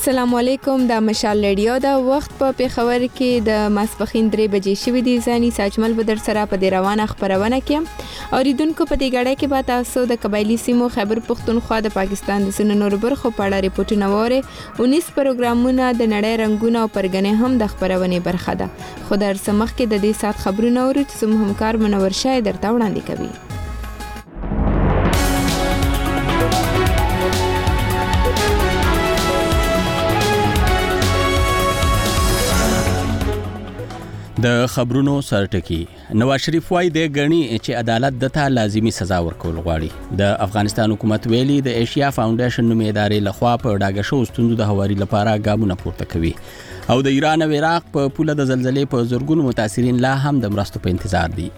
السلام علیکم د مشال رادیو دا وخت په پیښور کې د ماسپخین 3 بجې شوې دي. ځاني ساجمل بدر سره په دې روانه خبرونه کې اوریدونکو په دې غړې کې به تاسو د قبایلی سیمو خیبر پختونخوا د پاکستان د سن نور برخو په اړه ریپورتونه وره. 19 پروګرامونه د نړۍ رنگونه او پرګنې هم د خبرونه برخه ده. خو در سمخ کې د دې سات خبرونه اوري چې هم همکار منور شای درته وړاندې کوي. د خبرونو سرټکی نواز شریف وايي د غنی چې عدالت دته لازمی سزا ورکول غواړي. د افغانستان حکومت ویلي د ایشیا فاونډیشن نومې ادارې لخوا په ډاګه شو ستوندو د هواري لپاره ګامونه پورته کوي او د ایران او عراق په پوله د زلزلې په زورګونو متاثرین لا هم د مرستو په انتظار دي.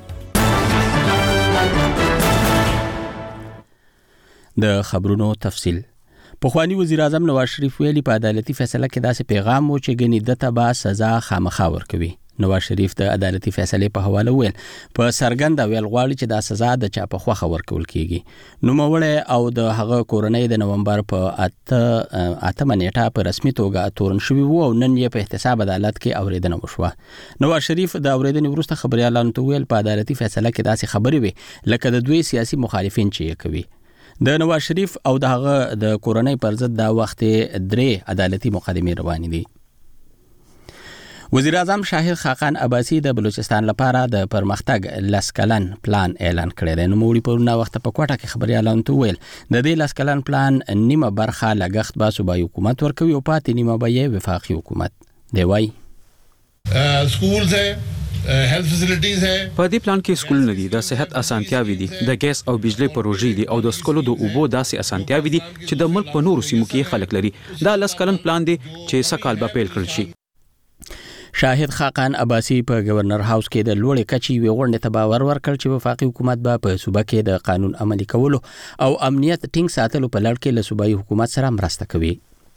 د خبرونو تفصیل. پخوانی وزیر اعظم نواز شریف ویلي په عدالتي فیصله کې داسې پیغام و چې غنی دته به سزا خامخا ورکوي. نواز شریف د عدالتي فیصلې په حواله ویل په سرګند ویل غواړي چې دا سزا د چا په خوخه ورکول کیږي. نوموړی او د هغه کورنۍ د نومبر په 8 نیټه په رسمي توګه تورن شوی وو او نن یې په احتساب عدالت کې اوریدنه وشوه. نواز شریف د اوریدنې وروسته خبريالانو ته ویل په عدالتي فیصله کې داسې خبرې وي لکه د دوی سیاسي مخالفین چې یې کوي. د نواز شریف او د هغه د کورنۍ پر ضد دا وخت 3 عدالتي مقدمې روانې دي. وزیر اعظم شاهد خاقان عباسی د بلوچستان لپاره د پرمختګ لسکلن پلان اعلان کړی دی. نو موږ په نو وخت په کوټه کې خبريالانو ته ویل د دې لسکلن پلان نیمه برخه لګښت به صوبایي حکومت ورکوي او پاتې نیمه به یې وفاقي حکومت دی. وای سکولز ہے هیلث فیسیلیټیز ہے. په دې پلان کې سکول نه دي، د صحت اسانتیاوي دي، د ګیس او بجلی پروژې دي او د سکولو د اوبو داسې اسانتیاوي دي چې د ملک په نورو سیمو کې خلک لري. دا لسکلن پلان دی چې سکهال به پیل کړل شي. شاهد خاقان عباسی په گورنر هاوس کې د لوړې کچې وی غونډه ته باور ورکړ چې وفاقي حکومت به په صوبه کې د قانون عملي کولو او امنیت ټینګ ساتلو په لړ کې له صوبایي حکومت سره مرسته کوي.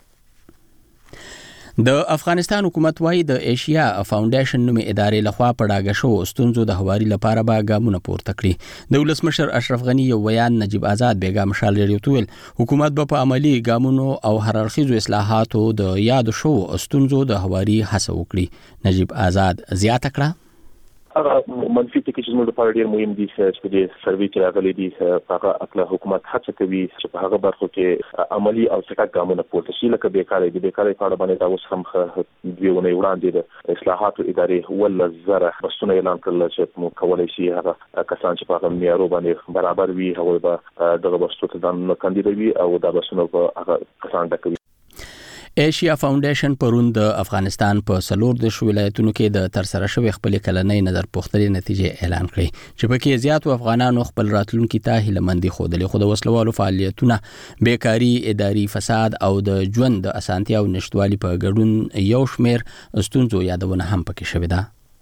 د افغانستان حکومت وايي د ایشیا فاونډیشن نومې ادارې لخوا په ډاګه شو ستونزو د هواري لپاره به ګامونه پورته کړي. د ولسمشر اشرف غنی یو بیان نجیب آزاد بیګا مشال لري ویل حکومت به په عملی ګامونو او هررخیزو اصلاحاتو د یاد شو ستونزو د هواري هڅه وکړي. نجیب آزاد زیاته کړه هغه منفي ټکي چې موږ لپاره ډېر مهم دي چې د سروې کې راغلي دي هغه خپل حکومت هڅه کوي چې په هغه برخو کې عملی او چټک ګامونه پورته شي. لکه بیکاري په اړه باندې دا اوس هم دیونه وړاندې د اصلاحاتو ادارې ول زره بسونه اعلان کړل چې موږ کولای شي هغه کسان چې په هغه معیارو باندې برابر وي هغه به دغه بسته ته ځان کاندیدوي او دا بسونه په هغه کسان ډکوي. ایشیا فاونډیشن پرون د افغانستان په 14 ولایتونو کې د ترسره شوی خپل کلنۍ نظر پوښتنې نتیجې اعلان کړې چې پکې زیات افغانانو خپل راتلونکي ته هیلمندي خوده خو د وسلوالو فعالیتونه، بیکاری، اداري فساد او د ژوند د اسانتیا او نشټوالي په ګډون یو شمیر ستونزو یادونه هم پکې شوې ده.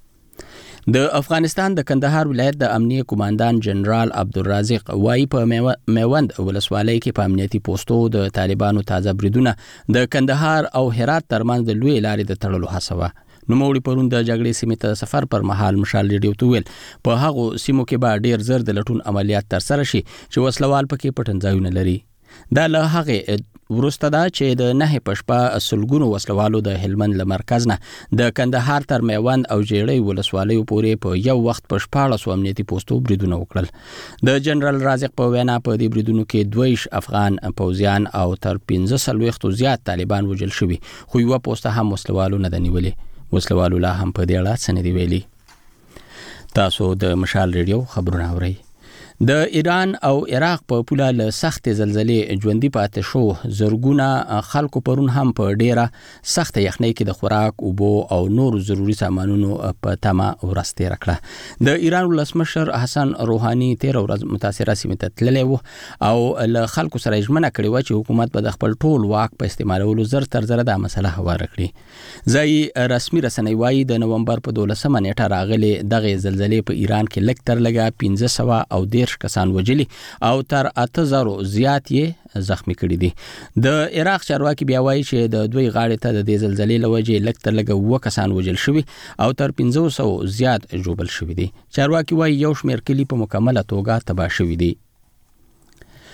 د افغانستان د کندهار ولایت د امنیه کمانډان جنرال عبدالرازق وايي په میوند ولسوالۍ کې په امنیتي پوسټو د طالبانو تازه بریدونه د کندهار او هرات ترمنځ د لوی لارې د تړلو هڅه وه. نو موږ پرون د جګړې سیمې ته سفر پر مهال مشال ریډیو ته ویل په هغو سیمو کې به ډیر زر د لټون عملیات ترسره شي چې وسلوال پکې پټنځایونه لري. دا له هغه ورسته دا چې د 9 پشپا سلګونو وسلوالو د هلمند له مرکز نه د کندهار تر میوند او جېړۍ ولسوالیو پورې په یو وخت په 14 امنیتي پوسټو بریدونه وکړل. د جنرال رازق په وینا په دې بریدونو کې 22 افغان پوځیان او تر 15 زیات طالبان وژل شوي خو یو پوسټه هم وسلوالو نه دنیولې. وسلوالو لا هم په دې اړه څه نه دی ویلي. تاسو د مشال ریډیو خبرونه اورئ. د ایران او عراق په پوله له سخت زلزلې ژوندۍ پاتې شو زرګونه خلکو پرون هم په ډیره سخت یخنۍ کې د خوراک، اوبو او نور ضروري سامانونو په تمه ورسته راکړه. د ایران ولسمشر حسن روحاني 13 ورځ متاثره سیمه ته تللی و او له خلکو سره ژمنه کړې و چې حکومت به د خپل ټول واک په استعمالولو زر تر زر د مسله هواره کړي. ځای رسمي رسنۍ وايي د نومبر په 12 نیټه راغلي دغه زلزلې په ایران کې لږ تر لږه 1500 او 10 کسان وجلی او تر 8000 زیات یې زخمی کړي دي. د عراق چارواکي بیا وایي چې د دوی غاړې ته د دې زلزلې لوجې لږ تر لږه 2 کسان وجل شوي او تر 500 زیات ژوبل شوي دي. چارواکي وایي یو شمېر کلي په مکمله توګه تباه شوي دي.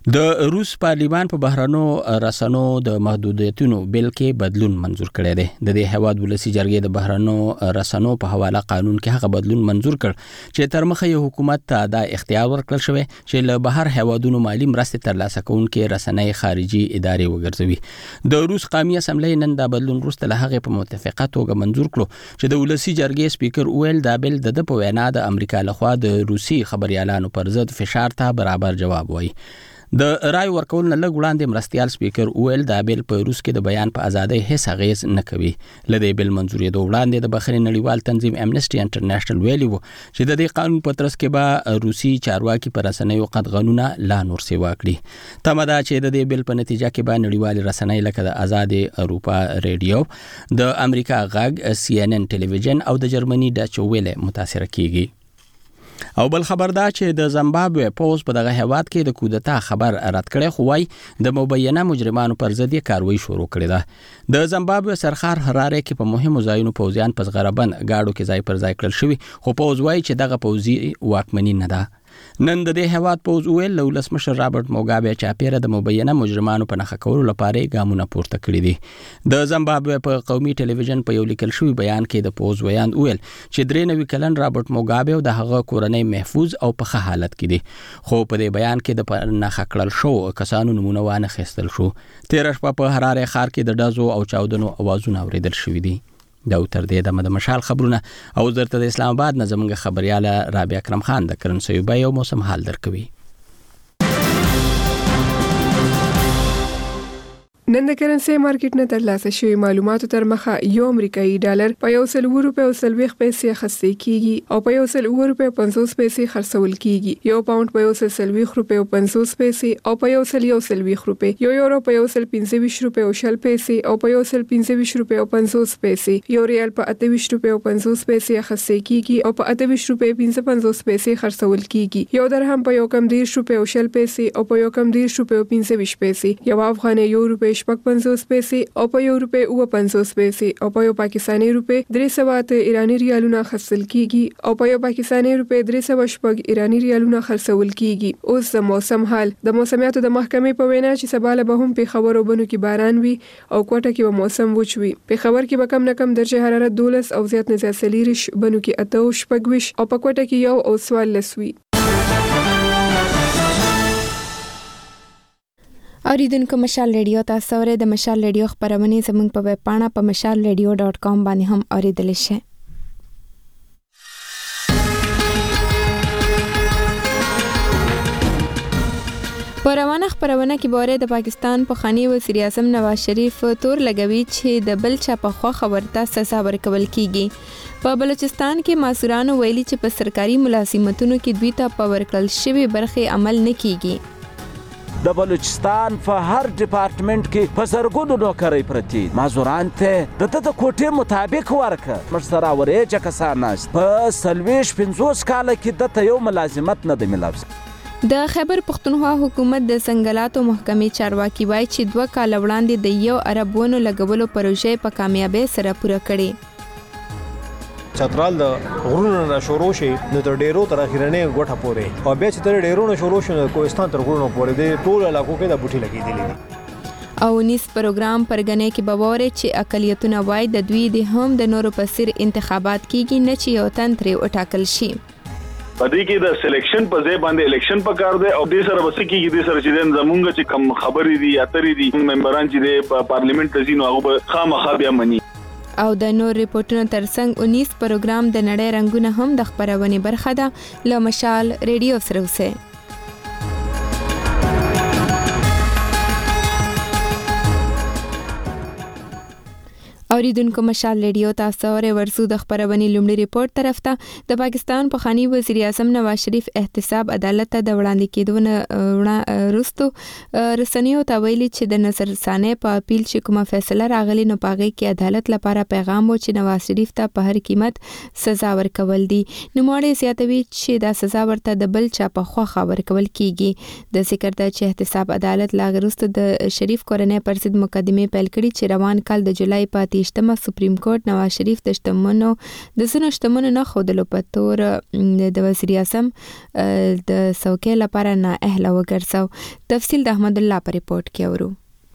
د روس پارلیمان په بهرانو رسنو د محدودیتونو بل کې بدلون منزور کړی دی. د دې هیواد ولسی جرګې د بهرانو رسنو په حواله قانون کې هغه بدلون منزور کړ چې تر مخه یې حکومت ته دا اختیار ورکړل شوی چې له بهر هیوادونو مالی مرستې ترلاسه کوونکې رسنۍ خارجي ادارې وګرځوي. د روس قومي اسمبلی نن دا بدلون وروسته له هغې په متفقه توګه منزور کړو چې د ولسی جرګې سپیکر ویل دا بل د په وینا د امریکا لخوا د روسي خبريالانو پر ضد فشار ته برابر جواب وایي. د رای ورکول نه لږ وړاندې مرستيال سپیکر ویل دا بیل په روس کې د بیان په ازادۍ هیڅ اغیز نه کوي. لدې بیل منزوري د وړاندې د بخښنې نړیوال تنظیم امنیسټي انټرنیشنل ویلي وو چې د دې قانون په ترڅ کې به روسي چارواکي پر رسنیو قطغنونه لا نور سیوا کړي. تمه ده چې د دې بیل په نتیجه کې به نړیوال رسنۍ لکه د آزاد اروپا ریډیو، د امریکا غږ، CNN ټلویزیون او د جرمني ډچ ویله متاثر کیږي. او بل خبر دا چې د زیمبابوې پوز په دغه هیواد کې د کودتا خبر رد کړی خو وايي د مبینه مجرمانو پر ضد کاروایی شروع کړې ده. د زیمبابوې سرخار هراره کې په مهمو ځایونو پوزیان په زغربن گاډو کې ځای پر ځای کړل شوی خو پوز وايي چې دغه پوزي واکمنی نه ده. نن د دې هیواد پوز ویل له ولسمشر رابرټ موګابه چاپیره د مبینه مجرمانو په نخښه کولو لپاره ګامونه پورته کړی دي. د زیمبابوې په قومي ټلویزیون په یو لیکل شوی بیان کې د پوز ویاند ویل چې 93 کلن رابرټ موګابه او د هغه کورنۍ محفوظ او په ښه حالت کې دي خو په دې بیان کې د نخښه کړل شو کسانو نمونه وانه خېستل شو. 13 شپه په هراره ښار کې د ډزو او چاودنو اوازونه اوریدل شوې دي. دا تر دې د مشال خبرونه او درته د اسلام آباد نه زموږ خبرياله رابعه اکرم خان د کرنسيوبه یو موسم حال درکوي. نن د کرنسي مارکیټ نه ترلاسه شوی معلوماتو تر مخه یو امریکایي ډالر په 1.40 پیسې خرڅ کیږي او په 1.50 پیسې خرڅول کیږي. یو پاوند په 1.50 پیسې او په 1.40 یو یورو په 1.25 پیسې او په 1.25 پیسې، یو ریال په 28.50 پیسې خرڅ کیږي او په 28.55 پیسې خرڅول کیږي. یو درهم په 1.10 پیسې او په 1.25 پیسې، یو افغاني یورو 50 پیسې او په یو روپے 50 پیسې او په یو پاکستاني روپے 300 ایرانی ریالونه خرڅل کیږي او په یو پاکستاني روپے 300 ایرانی ریالونه خرڅول کیږي. اوس د موسم حال. د موسمیاتو د محکمې په وینا چې سبا به هم په خبرو بنو کې باران وي او کوټه کې به موسم وچ وي. په خبر کې به کم نه کم درجه حرارت 12 او زیات نه زیات 40 بنو کې 28 او په کوټه کې یو او 14 وي. اوریدونکو مشال ریډیو تاسو ورته د مشال ریډیو خبرونه زموږ په ویب پاڼه په mashalradio.com باندې هم اوریدلی شئ. په روانه خبرونه کې باره د پاکستان په خاني وزیر اعظم نواز شریف تور لګوي چې د بل چا په خوا خبرته سزا ورکول کیږي. په بلوچستان کې ماسورانو ویلي چې په سرکاري ملازمتونو کې دوی ته په ورکړل شوی برخه عمل نه کیږي. د بلوچستان په هر ډپارټمنټ کې په زرګونو نوکرۍ پرتې مازوران ته د کوټې مطابق ورکه موږ سره ورېجه کسان ناست په 40-50 کاله کې دته یو ملازمت نه دی ملاو. د خیبر پختونخوا حکومت د څنګلاتو محکمې چارواکي وایي چې 2 کال وړاندې د 1 ارب ونو لګولو پروژې په کامیابی سره پوره کړې. چترال د غرونو نه شروع شي نو تر ډیرو تر اخیرنې غوټه پورې او بیا چې تر ډیرو نه شروع شي کوهستان تر غرونو پورې د ټول علاقو کې د بوټي لګېدلې دي. او نیس پروګرام پرګنې کې بواره چې اقلیتونه وای د دوی د هم د نورو پسیر انتخابات کیږي نه چې یو تنتر وټاکل شي. پدې کې د سلیکشن په ځای باندې الیکشن پکار دی او دې سره وسه کېږي د سره چې زمونږ چې کم خبرې دي اترې دي ممبران چې د پارلیمنت ته ځینو هغه خامخا بیا مني. او د نور ریپورتونو ترڅنګ 19 پروګرام د نړۍ رنگونه هم د خبرونه برخه ده. له مشال ریډیو سره اوسه. اوریدونکو مشال ریډیو تاسو ورسو د خبرونه لومړی ریپورت طرف ته د پاکستان په خاني وزیر اعظم نواز شریف احتساب عدالت ته د وړاندې کېدو وروسته رسنیو ته ویلي چې د نظر ثانیه په اپیل چې کومه فیصله راغلی نو پاغي کې عدالت لپاره پیغام و چې نواز شریف ته په هر قیمت سزا ورکول دي. نو ماړي زیاتوي چې دا سزا ورته د بل چا په خوا ورکول کیږي. د ذکر د چې احتساب عدالت لاغروسته د شریف کورنۍ پر ضد مقدمه پیل کړي چې روان کال د جولای په 28مه سپریم کورټ نواز شریف د شتمنو نه خودلو په تور د وزیر اعظم د څوکۍ لپاره نااهله وګرځاو. تفصیل د احمد الله په ریپورت کې اورو.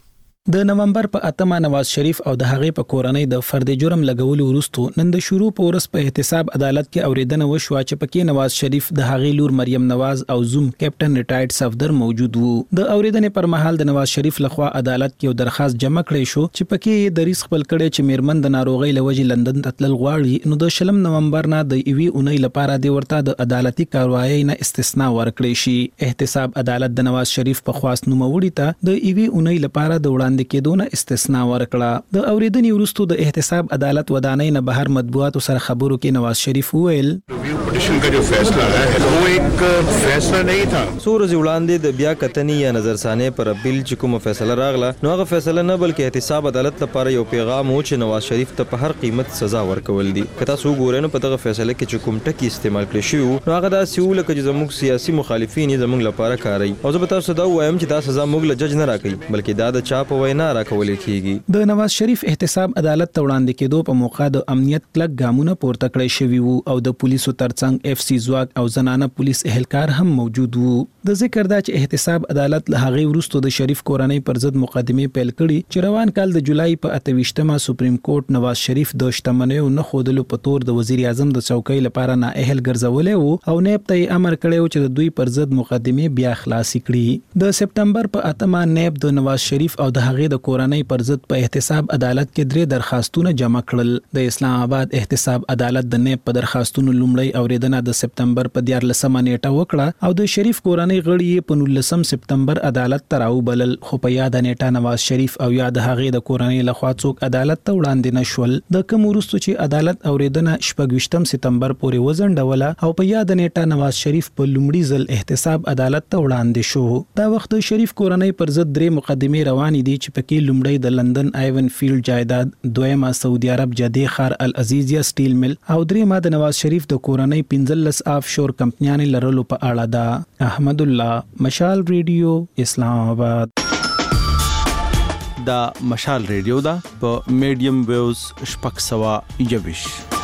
د نومبر په 8 نواز شریف او د هغې په کورنۍ د فرد جرم لګولو وروسته نن د شروع په ورځ په احتساب عدالت کې اوریدنه وشوه چې پکې نواز شریف د هغې لور مریم نواز او زوم کیپټن ریټایرډ صفدر موجود وو. د اوریدنې پر مهال د نواز شریف لخوا عدالت کې یو درخواست جمع کړی شو چې پکې د ریس خپل کړي چې میرمن د ناروغۍ لوجې لندن ته تلل غواړي نو د 20 نومبر نه د ایوي اونۍ لپاره د ورته د عدالتي کاروایی نه استثناء ورکړی شي. احتساب عدالت د نواز شریف په خواست نوموړي ته د ایوي اونۍ لپاره د وړاندې کېدو نه استثناء ورکړه. د اوریدنې وروسته د احتساب عدالت ودانۍ نه بهر مطبوعاتو سره خبرو کې نواز شریف وویل پټیشن کا جو فیصلہ ہے وہ ایک فیصلہ نہیں تھا. سورج وړاندې د بیا کتنی یا نظرثانه پر اپیل چې کوم فیصله راغله نو هغه فیصله نه بلکې احتساب عدالت لپاره یو پیغام و چې نواز شریف ته په هر قیمت سزا ورکول دي. کته سو ګورنه په دغه فیصله کې چې کوم ټکی استعمال کړی شو نو هغه د سیول کې زموږ سیاسي مخالفین زموږ لپاره کاری او زه به تاسو دا وایم چې دا سزا موږ له جج نه راکړي بلکې دا د چا په وینا راکول کیږي. د نواز شریف احتساب عدالت ته وړاندې کېدو په موقع د امنیت کلک ګامونه پورته کړی شوی وو او د پولیسو ترڅنګ اف سی ځواک او زنانه پولیس اهلکار هم موجود وو. د ذکر دا چې احتساب عدالت له هغې وروسته د شریف کورنۍ پر ضد مقدمې پیل کړي چې روان کال د جولای په 28مه سپریم کورټ نواز شریف د شتمنیو نه خودلو په تور د وزیر اعظم د څوکۍ لپاره نااهل ګرځولې وو او نیب ته امر کړی چې د دوی پر ضد مقدمې بیا خلاصې کړي. د سپتمبر په 8مه نیب د نواز شریف او د هغې د کورنۍ پر ضد په احتساب عدالت کې 3 درخواستونه جمع کړل. د اسلام آباد احتساب عدالت د نیب په درخواستونو لومړی اوریدنه د سپتمبر په 14مه نیټه وکړه او د شریف کورنۍ غړي په 19 سپتمبر عدالت ته راوبلل خو په یاد نیټه نواز شریف او یا د هغې د کورنۍ لخوا څوک عدالت ته وړاندې نشول. د کوم وروسته چې عدالت اوریدنه 28 سپتمبر پورې وزنډوله او په یاد نیټه نواز شریف په لومړي ځل احتساب عدالت ته وړاندې شو. دا وخت د شریف کورنۍ پر ضد 3 مقدمې روانې دي چې پکې لومړی د لندن آیون فیلډ جایداد، دویمه سعودي عرب جدې ښار العزیزیه سټیل مل او دریمه د نواز شریف د کورنۍ 15 آف شور کمپنیانې لرلو په اړه ده. احمد الله، مشال ریډیو، اسلام آباد. دا مشال ریډیو دا په میډیم ویوز 621.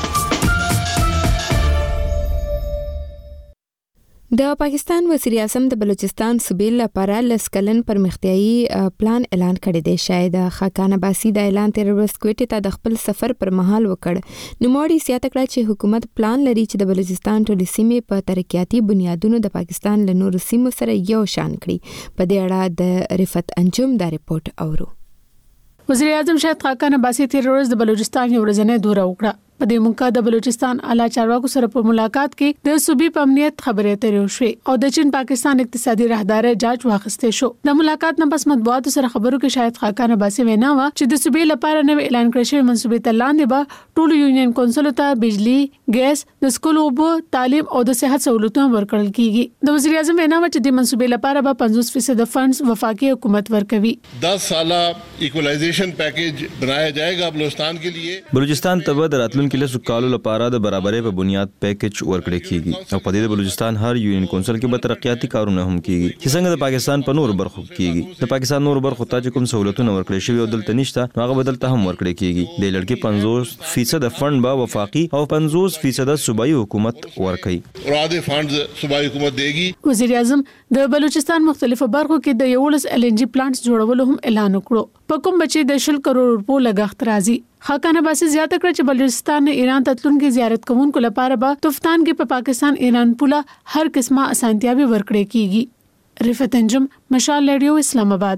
د پاکستان وزیر اعظم د بلوچستان صوبې لپاره لسکلن پرمختیايي پلان اعلان کړی دی. شاید خاقان عباسی د اعلان تر ورځ کوټې ته د خپل سفر پر مهال وکړ. نوموړي زیاته کړه چې حکومت پلان لري چې د بلوچستان ټولې سیمې په ترقیاتي بنیادونو د پاکستان له نورو سیمو سره یو شان کړي. په دې اړه د رفت انجم دا ریپورت اورو. وزیر اعظم شاهد خاقان عباسی تیر ورځ د بلوچستان یو ورځنی دوره وکړه. په دې موقع د بلوچستان اعلی چارواکو سره په ملاقات کې د صوبې په امنیت خبرې اترې وشوې او د چین پاکستان اقتصادي راهداري جاج واخیستې شو. د ملاقات نه پس مطبوعاتو سره خبرو کې شاهد خاقان عباسی وینا و چې د صوبې لپاره نوې اعلان کړی شوی منصوبې ته لاندې به ټولو یونین کونسل ته بجلی، ګیس، د سکول اوبو، تعلیم او د صحت سہولتونه ورکړل کیږي. د وزیر اعظم وینا و چې د منصوبې لپاره به 50% فنډز وفاقي حکومت ورکوي. 10 ساله ایکولائزیشن پیکیج بنایا جائے گا بلوچستان کے لیے. بلوچستان ته د راتلونکو لسو کالو لپاره د برابرۍ په بنیاد پیکیج ورکړی کیږي او په دې د بلوچستان هر یونین کونسل کې به ترقیاتي کارونه هم کیږي چې څنګه د پاکستان په نورو برخو کیږي. د پاکستان نورو برخو ته کوم سہولتونه ورکړي شوی او دلته نشته هغه بدلته هم ورکړي کیږي. د لړکی 50% فند به وفاقي او 50% صوبایي حکومت ورکړي او عادي فند صوبایي حکومت دیږي. وزیر اعظم د بلوچستان مختلفو برخو کې د 11 LNG پلانټس جوړولو هم اعلان وکړو. په کوم بچي د 10 کروڑ روپو لګښت راځي. خاقان عباسی زیاته کړ چې بلوچستان ایران ته تلونکو زیارت کوونکو لپاره به تفتان کې په پاکستان ایران پوله هر قسمه اسانتیاوي ورکړي کیږي. رفت انجم، مشال ریډیو، اسلام آباد.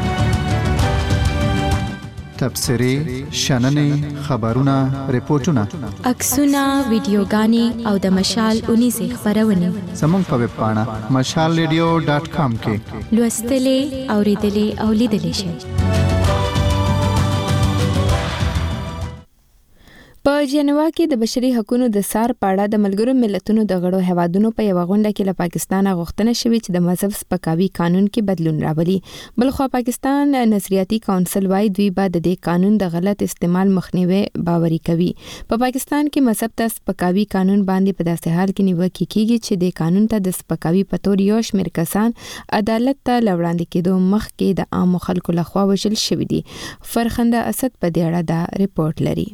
تبصرې، شننې، خبرونه، ریپورتونه، عکسونه، ویډیوګانې او د مشال 19 خبرونه زموږ په ویب پاڼه mashalradio.com کې لوستلې، اوریدلې او لیدلې شئ. په جنوا کې د بشري حقوقو د سار پاړه د ملګرو ملتونو د غړو هوادونو په یو غونډه کې له پاکستان غوښتنه شوې چې د مذهب سپکاوي قانون کې بدلون راولي. بلخو پاکستان نظریاتي کونسل وايي دوی به د دې قانون د غلط استعمال مخنیوي باوري کوي. په پاکستان کې مذهب ته سپکاوي قانون باندې په داسې حال کې نیوکه کیږي چې د قانون ته د سپکاوي په تور یو شمېر کسان عدالت ته لوړاندې کېدو مخکې د عام خلکو لخوا وژل شوي دي. فرخنده اسد په دې اړه دا ریپورت لري.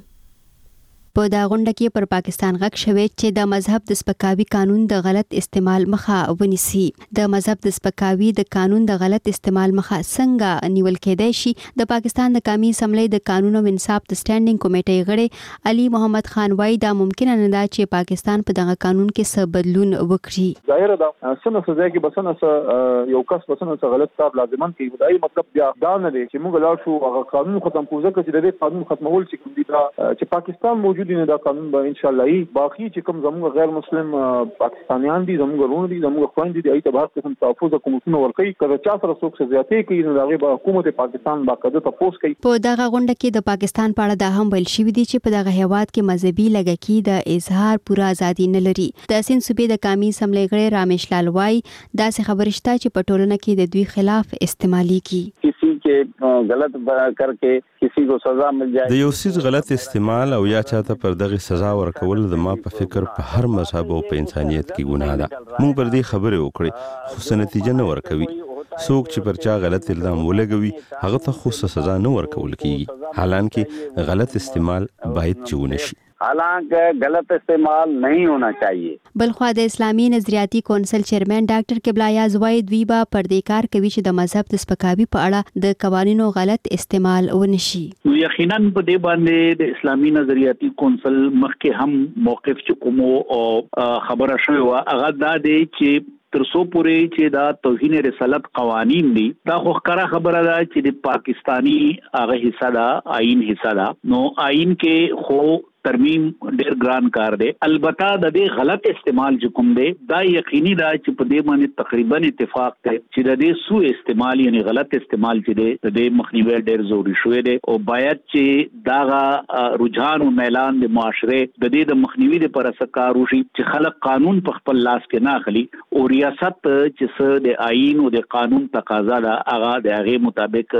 په دا غونډه کې پر پاکستان غږ شوی چې د مذهب د سپکاوي قانون د غلط استعمال مخه ونیسي. د مذهب د سپکاوي د قانون د غلط استعمال مخه څنګه نیول کېدای شي؟ د پاکستان د قومي اسمبلی د قانون او انصاف د سټانډینګ کمیټې غړي علي محمد خان وايي دا ممکن نه ده چې پاکستان په دغه قانون کې څه بدلون وکړي. ظاهر ده سنه سزا کې بسنه یو کس بسنه غلط کار لازمان کوي. دا مطلب بیا دا نه دی چې موږ لا شو هغه قانون ختم کوو ځکه چې د دې قانون ختمول چې کوم دي چې پاکستان موجود نه دا قانون به ان شاء الله باقي چې کوم زموږ غیر مسلم پاکستانیان دي زموږ ورونه دي زموږ خويندې دي ایت به هر قسم تحفظ حکومتونه ورکوي کله چا سره څوک زیاتې کوي نو هغه به حکومت پاکستان باقاعده تاسو کوي. په دغه غونډه کې د پاکستان په اړه دا هم ویل شوی دی چې په دغه هیواد کې مذهبي لږکي د اظهار پوره ازادي نه لري. د سند صوبې د قومي اسمبلی غړي رامیش لال وايي داسې خبره شته چې په ټولنه کې د دوی خلاف استعمالي کی کسی کے غلط کر کے کسی کو سزا مل جائے. د یو څه غلط استعمال او یا چاته پر دغه سزا ورکول د ما په فکر په هر مذهب او په انسانيت کې ګناه ده. موږ پر دې خبره وکړې خو څه نتیجه نه ورکوي. څوک چې پر چا غلط الزام ولګوي هغه ته خو سزا نه ورکول کیږي. حالانکه غلط استعمال باید چې ونشي. حالانکہ غلط استعمال نہیں ہونا چاہیے. بلخوا د اسلامي نظریاتي کونسل چیرمن ډاکټر قبلا زوید دوی با پردیکار کوي چې د مذهب د سپکاوي په اړه د قوانینو غلط استعمال ونشي. یقینا په دې باندې د اسلامي نظریاتي کونسل مخکې هم موقف چکمو او خبره شوی و هغه دا دی چې ترسو پورې چې دا توهین رسالت قوانین دي دا خو ښکاره خبره ده چې د پاکستانی هغه حصہ دا آئین حصہ دا نو آئین کې خو ترمیم ډیر ګران کار دی. البته د دې غلط استعمال چې کوم دی دا یقیني ده چې په دې باندې تقریبا اتفاق دی چې د دې سو استعمال یعنی غلط استعمال چې دی د دې مخنیوي ډیر ضروری شوی دی او باید چې دا رجحان او میلان د معاشره د دې د مخنیوي لپاره سکار وشي چې خلک قانون په خپل لاس کې نه اخلي او ریاست چې څه د آئین او د قانون تقاضا ده هغه د هغه مطابق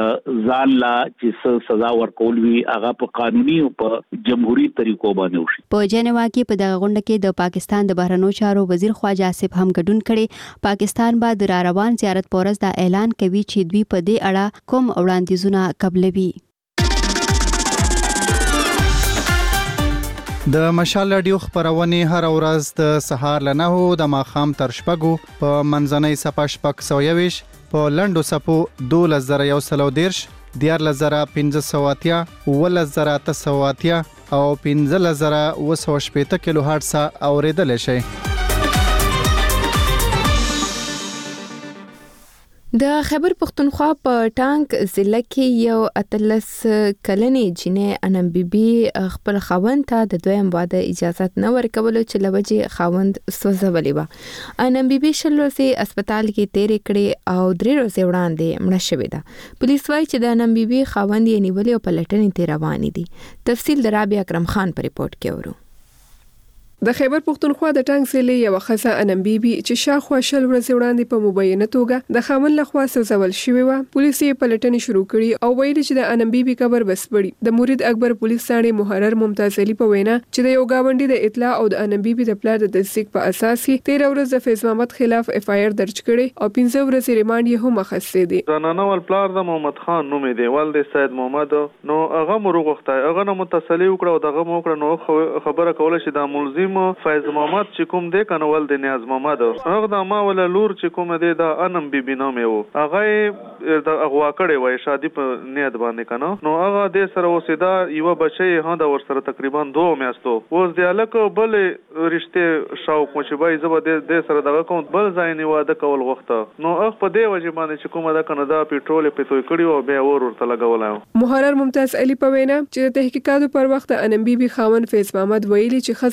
ځان لا چې سزا ورکول وي هغه په قانوني او په جمهوریت طریقو باندې وشي. په جنوا کې په دغه غونډه کې د پاکستان د بهرنیو چارو وزیر خواجه آصف هم ګډون کړي. پاکستان به د روان زیارت پورز دا اعلان کوي چې دوی په دې اړه کوم وړاندیزونه قبلوي. د مشال رادیو خبرونه هر ورځ د سهار ل 9 د ماخام تر شپږو په منځنۍ صفه شپږ 120 په لندو صفو 2110 14580 11880 او 15980 کیلو هرتز اوریدل شي. د خیبر پختونخوا په ټانک ضلع کې یو اتلس کلنې جنې انم بیبي خپل خاوند ته د دویم واده اجازه نه ورکول چې لوجه خاوند سوځولې و. انم بیبي شل ورځې هسپتال کې تیرې کړې او 3 ورځې وړاندې مړه شوې ده. پولیس وايي چې د انم بیبي خاوند یې نیولې او په لټنې ته روان دي. تفصیل د رابعه اکرم خان په ریپورت کې ورو. د خیبر پختونخوا د ټانک ضلع یو ښځه انم بیبي چې شاخوا شل ورځې وړاندې په مبینه توګه د خاوند لخوا سوځول شوې و. پولیس یې پلټنې شروع کړې او ویلي چې د انم بیبي قبر بسپړي. د مرید اکبر پولیس ثانې محرر ممتاز علي په وینا چې د یو گاونډي د اطلاع او د انم بیبي د پلان د تصدیق په اساس 13 ورځې د فیض محمد خلاف اف آی آر درج کړي او 15 ورځې ریماند یې هم اخیستی دی. زنانه ول پلار د محمد خان نوم دی ول د سید محمد نو هغه مروغخته هغه نو متصلی وکړه او دغه مو کړه نو خبره کوله چې د ملزم فیض محمد چې کوم دی کنه ول د نیاز محمد هغه د ما ول لور چې کوم دی د انم بیبي نوم یو هغه د اغوا کړي وای شادي په نیت باندې کنه نو هغه د سره وسیدا یو بچي هدا ور سره تقریبا 2 میاشتو اوس د الکه بل رشته شاو کوم چې بای زبر د سره دغه کوم بل ځای نه واده کول غوښته نو هغه په دې وجه باندې چې کومه د کنه دا پېټرول په توي کړي او بیا ورته لګولای. محرر ممتاز علي په وینا چې د تحقیقاتو پر وخت انم بیبي خاوند فیض محمد ویلي چې خزه د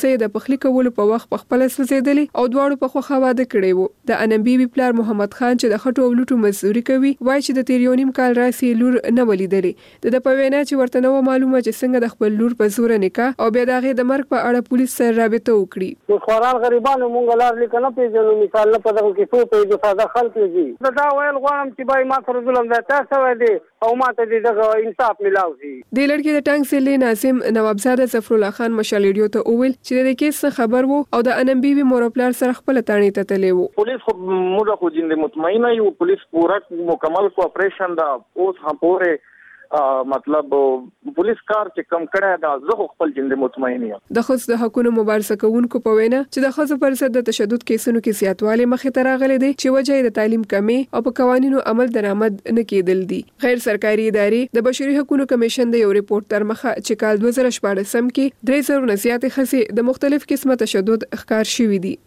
پخلی کولو په وخت په خپل سوځیدلې او دواړو په خوخه واده کړی وو. د انم بي بي پلار محمد خان چې د خټو ولټو مزدوري کوي وایي چې د تیریونیم کال راسي لور نه ولیدلې. د په وینا چې ورته نو معلومه چې څنګه د خپل لور په زور نکاح او بیا دغه د مرګ په اړه پولیس سره رابطه وکړي. نو خورال غریبانو مونږ لار لیکنه پیژنو مثال نه پدغه کې څو په د ساده خلک دي. دا ویل غواړم چې بای ما سره ظلم ده تاسو ودی او ماته دغه انصاف ملاو شي. د لړکی د ټنګ سیلې ناظم نوابزاده ظفر الله خان مشال ریډیو ته وویل چې د کیس خبر وو او د انم بي بي مورپلار سره خپل تاڼې ته تللی وو. پولیس خو موږ خو جن مطمئنه یو پولیس پورا مکمل کوآپریشن دا اوس هم پوره مطلب پولیس کار چې کم کړه دا زه خپل جن مطمئن یم. د خصوص د حقوقو مبارزه کوونکو په وینا چې د خصوص پر ضد د تشدد کیسونو کې زیاتوالی مخې ته راغلي دي چې وجه د تعلیم کمی او په قوانینو عمل درآمد نه کېدل دي. غیر سرکاري ادارې د بشري حقوقو کمیشن د یو ریپورت تر مخه چې کال 2014 کې 300 نه زیاتې ښځې د مختلف قسمه تشدد ښکار شوې دي.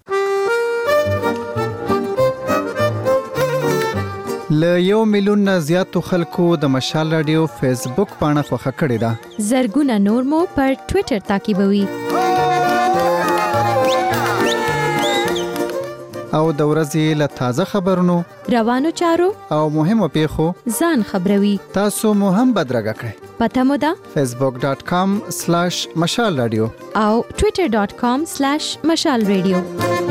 ل 1 میلیون نه زیاتو خلکو د مشال رادیو فیسبوک پاڼه خوښه کړې ده. زرګونه نور مو پر ټوئیټر تعقیبوي. او د ورځې له تازه خبرونو روانو چارو او مهمو پیښو ځان خبروي. تاسو مو هم بدرګه کړئ. پته مو ده facebook.com/مشال رادیو او twitter.com/مشال رادیو.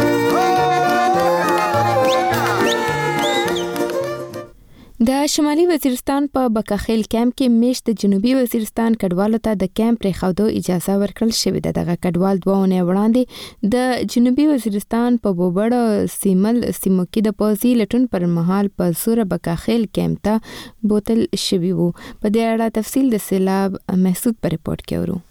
د شمالي وزیرستان په بکاخیل کیمپ کې میشت د جنوبي وزیرستان کډوالو ته د کیمپ پرېښودو اجازه ورکړل شوې ده. دغه کډوال 2 اونۍ وړاندې د جنوبي وزیرستان په بوبړ سیمل سیمو کې د پوځي لټون پر مهال په زور بکاخیل کیمپ ته بوتل شوی وو. په دې اړه تفصیل د سیلاب محسود په ریپورت کې ورو.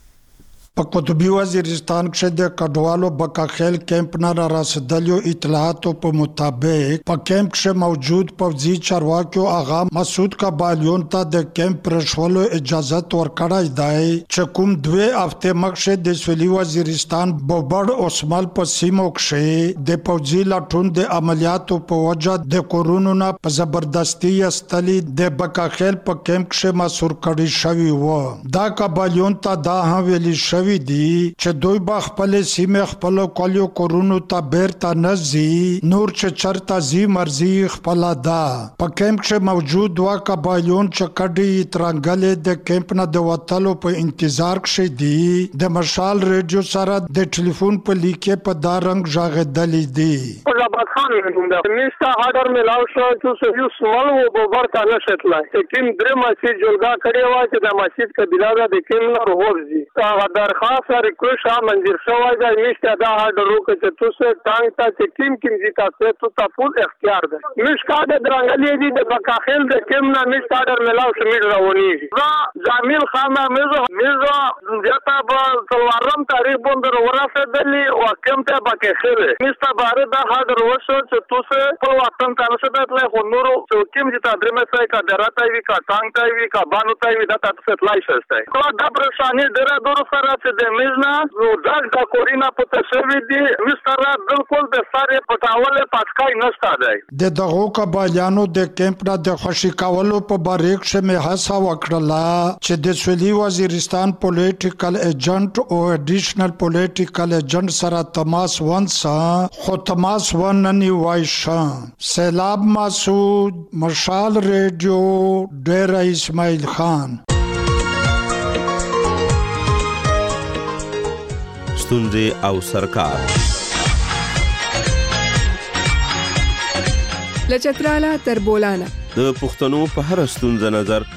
په قطبی وزیرستان کې د کډوالو بکاخیل کیمپ نه را رسیدلو اطلاعاتو په مطابق په کیمپ کې موجود پوځي چارواکو آغا مسعود کابالیون ته د کیمپ پرشولو اجازه ورکړای دی چې کوم 2 هفته مخکې د سویلي وزیرستان بوبړ اوسمال په سیمو کې د پوځي لټون د عملیاتو په وجه د کورونا په زبردستی استلی د بکاخیل په کیمپ کې مسور کړی شوی و. دا کابالیون ته دا هم ویلي شوی دی چې دوی با خپل سیمه خپل کلیو کورونو ته بیرته نزي نور چې چرته زی مرزي خپل دا. په کیمپ کې موجود 2 قبایلون چې کډي ترنګل د کیمپ نه د وټلو په انتظار کې دي د مشال ریډیو سره د ټلیفون په لیکه په دا رنگ ژغدلې دي. ربات خان د میستا هارډر ملاو شو چې یو سوال وو بوبر ته نشتله چې درې ماشي جوړګه کړی و چې د مسجد کبیره د کیم نه روزي دا خاصه ریکوست منظور شوی دی میشته دا هارډر وکړي چې تاسو څنګه ته ټیم کې دي تاسو ته ټول اختیار ده. مشکا د درنګلې دي د بکاخیل د کیم نه میشته هارډر ملاو شو میډ راونی دا جامیل خان میزو زیاته په څلورم تاریخ باندې ورسېدلی او کیم ته بکاخیل میشته باره دا هارډر وشو چې تاسو په وطن ته رسېدل خو نورو چې کیم چې تا درمه ځای کا دراته وی کا څنګه ته وی کا بانو ته وی دا تاسو تلای شته خو دا پرشانې ډېر دور سره چې د میزنا نو دا کورینا په تسوی دي مستره بالکل د ساري پټاوله پاتکای نشته دی. د دغه قبایلانو د کیمپ نه د خوشی کولو په باریک شمه هڅه وکړه چې د سویلي وزیرستان پولیټیکل ایجنټ او اډیشنل پولیټیکل ایجنټ سره تماس ونسا خو تماس وننی وایشه. سیلاب مسعود مشال ریډیو ډیر اسماعیل خان. ستونزې او سرکار لچتراله تر بولانا د پښتنو په هر ستونزه نظر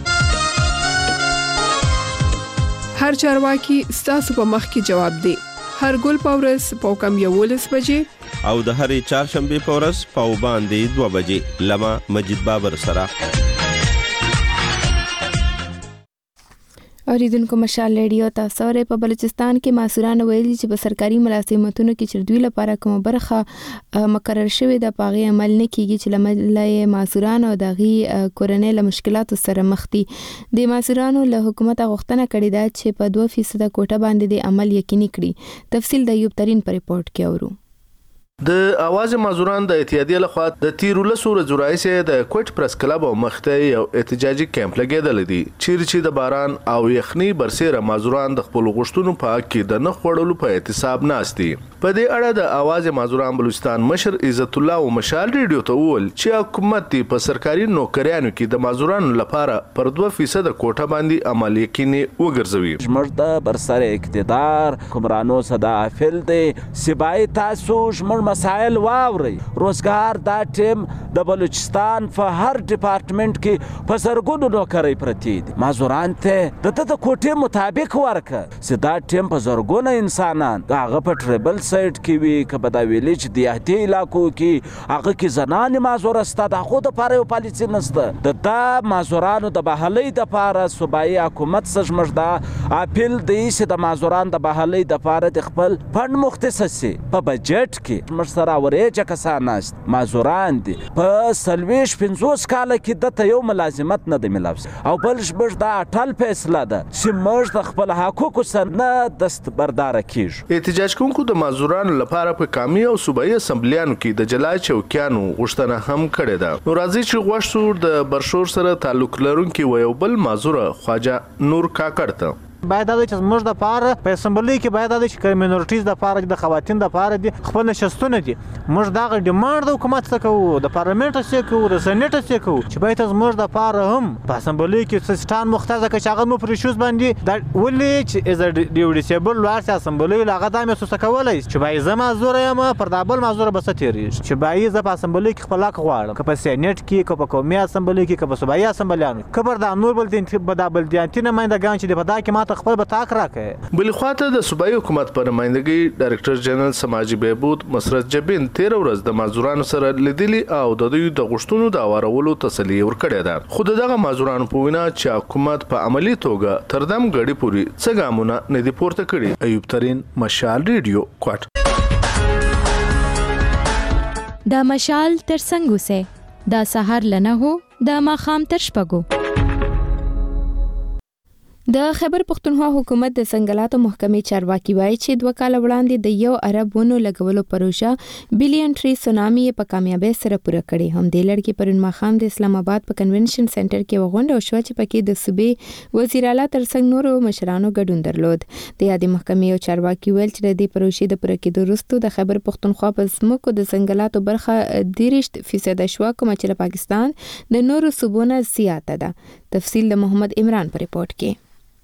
هر چارواکي ستاسو په مخ کې جواب دی. هر ګل پاورس په کم 11 بجې او د هرې چهارشنبه پورس په باندې 2 بجې لما مجید بابر سره. اوریدونکو مشال ریډیو تاسو په بلوچستان کې ماسوران ویلي چې په سرکاري ملازمتونو کې چې دوی لپاره کومه برخه مقرر شوې ده پاغي عمل نه کیږي چې لملای ماسوران او دغه کورنۍ له مشکلاتو سره مخ دي. د ماسورانو له حکومت غوښتنه کړې ده چې په 2% کوټه باندې د عمل یقیني کړي. تفصیل د ایوب ترين په ریپورت کې اورو. د اواز مازوران د اتحادیې لخوا د تیر ولسو رجورایسه د کوټ پرس کلب او مخته یو احتجاجي کیمپ لګیدل دي چې د باران او یخني برسره مازوران د خپل غشتونو په حق کې د نه خړلو په احتساب ناشتي. په دې اړه د اواز مازوران بلوچستان مشر عزت الله او مشال ریډیو ته وویل چې حکومت په سرکاري نوکریانو کې د مازورانو لپاره پر 2% کوټه باندې عمل یقیني وګرځوي. شمړ د برسره اقتدار کومرانو صدا افل دي سبای تاسو شمړ مسائل واوري. روزګار دا ټیم د بلوچستان په هر ډپارټمنټ کې په زرګونو نوکرۍ پرتې دي. مازوران ته د کوټې مطابق ورکه چې دا ټیم په زرګونو انسانان هغه په ټریبل سایټ کې وي که په دا ویلیج دیهاتي علاقو کې هغه کې زنانې مازوره سته د هغو دپاره یو پالیسي نشته. د دا مازورانو د بحالۍ دپاره صوبایي حکومت څخه زموږ دا اپیل دی چې د مازوران د بحالۍ دپاره د خپل فنډ مختص شي په بجټ کې موږ سره ورېجه کسان ناست مازوران دي په 40-50 کاله کې دته یو ملازمت نه دی ملاو او بل شمږ دا ټل فیصله ده چې موږ د خپل حقوقو سره نه دستبردار کیږو. احتجاج کوونکو د مازورانو لپاره په قومي او صوبایي اسمبلیانو کې د جلای چوکیانو غوښتنه هم کړې ده. نو راځي چې غوښتو د برشور سره تعلق لرونکي و یو بل مازوره خواجه نور کاکړ ته باید دا چې زموږ د پاره په اسمبلی کې باید دا چې مینورټیز د پاره د خواتین د پاره دي خپل نشستونه دي. موږ دا ډیماند د حکومت څخه کوو د پارلیمنت څخه کوو د سېنات څخه کوو چې باید زموږ د پاره هم په اسمبلی کې سیستان مختار ځکه چې هغه مو پرشوز باندې دا ولې چې از ډیوډیسیبل لارس اسمبلی لاغه د مې څه کولای چې باید زما زوره یم پر دابل مازوره بس تیری چې باید ز په اسمبلی کې خپل حق غواړم که په سېنات کې که په قومي اسمبلی کې که په صوبایي اسمبلیانو که پر د نور بل دیانتي نمایندګان چې په دا کې ماته خپل تاک راکې. بل خواته د صوبایي حکومت پر نمائندګي ډایرکټر جنرال سماجی بهبود مسرت جبین 13 ورځ د مازورانو سره لیدلی او د دوی د غشتونو د اورولو تسلی ورکړه ده. خو دغه مازورانو په وینا چې حکومت په عملی توګه تردم غړي پوری څه ګامونه نه دی پورته کړي. ایوب ترين مشال ریډیو کوټ. دا مشال تر څنګه سه دا سحر لنه هو دا ماخام تر شپګو. د خیبر پختونخوا حکومت د سنگلاتو محکمې چارواکي وایي چې 2 کال وړاندې د 1 ارب ونو لګولو پروژه بلین ټری سونامي په کامیابی سره پوره کړې. هم د لړ کې پرون ماخام د اسلام آباد په کنونشن سنټر کې وغونډه شو چې پکې د صوبې وزیر اعلی ترڅنګ نورو مشرانو ګډون درلود. د یادې محکمې او چارواکي ویل چې د پروژې د پوره کېدو وروسته د خیبر پختونخوا په ځمکو د سنگلاتو برخه 30% شو کوم چې د پاکستان د نورو صوبونو زیاته ده. تفصیل د محمد عمران په ریپورت کې.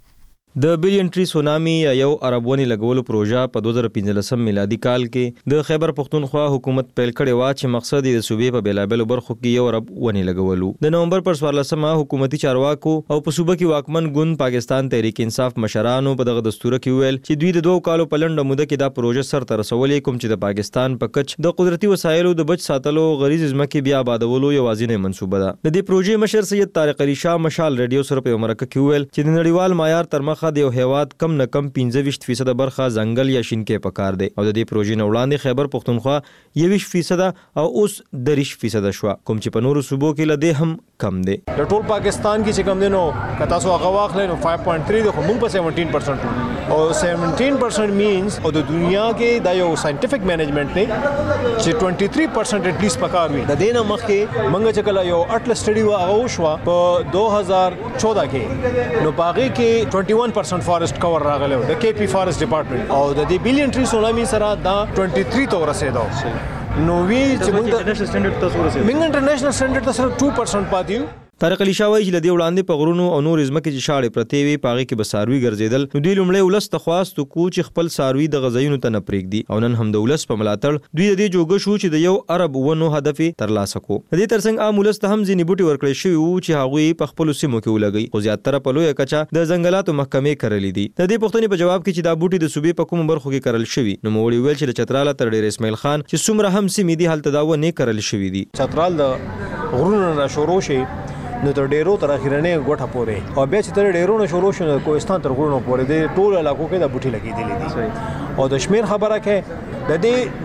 د بلین ټری سونامي یا یو ارب ونې لګولو پروژه په 2015 میلادي کال کې د خیبر پختونخوا حکومت پیل کړې و چې مقصد د صوبې په بیلابلو برخو کې یو ارب ونې لګولو. د نومبر پر 14 حکومتي چارواکو او په صوبه کې واکمن ګوند پاکستان تحریک انصاف مشرانو په دغه دستور کې ویل چې دوی د 2 کالو په لنډه موده کې دا پروژه سر ته رسولې کوم چې د پاکستان په کچ د قدرتي وسایلو د بچ ساتلو غریز ځمکې بیا آبادولو یوازینی منصوبه ده. د دې پروژې مشر سید طارق علي شاه مشال ریډیو سره په مرکه کې ویل چې د نړیوال معیار تر مخه د یو هیواد کم نه کم 25% برخه ځنګل یا شینکې پکار دی او د دې پروژې نه وړاندې خیبر پختونخوا 20% او اوس 30% شو کوم چې په نورو صوبو کې لدې هم کم دی. د ټول پاکستان کې چې کم دی نو کتا سو هغه واخلې نو 5.3 د موږ په 17% او 17% مینز او د دنیا کې دا یو ساينټیفیک مینجمنت دی چې 23% اټ لیست پکار وي. د دې نه مخکې موږ چې کله یو اټل سټډي واغو شو په 2014 کې نو باغې کې 21% فارست کور راغلو د کې پی فارست ډپارټمنټ او د دې بلین ټری سونامي سره دا 23 تو رسیدو نو وی چې موږ انټرنیشنل سټانډرډ تاسو رسیدو موږ انټرنیشنل سټانډرډ تاسو 2% پاتیو. طارق علي شاه وایي چې لدې وړاندې په غرونو او نور ځمکې چې شاړې پرتې وي په هغې کې به څاروي ګرځېدل نو دوی لومړی ولس ته خواست وکړو چې خپل څاروي دغه ځایونو ته نه پرېږدي او نن هم د ولس په ملاتړ دوی د دې جوګه شو چې د 1 ارب ونو هدف یې ترلاسه کړو. د دې ترڅنګ عام ولس ته هم ځینې بوټي ورکړل شوي وو چې هغوی په خپلو سیمو کې ولګوي خو زیاتره په لویه کچه د ځنګلاتو محکمې کرلي دي. د دې پوښتنې په جواب کې چې دا بوټي د صوبې په کومو برخو کې کرل شوي نوموړي ویل چې د چتراله تر ډیر اسماعیل خان چې څومره هم سیمې دي هلته دا ونې کرل شوي دي. چترال د غرونو نه شروع شي نو تر ډیرو تر اخیرنې ګوټه پورې او بیا چې تر ډیرو نه شروع شو کوهستان تر غرونو پورې د ټول علاقو کې د بوټي لګېدلې دي او د شمیر خبره کې د دې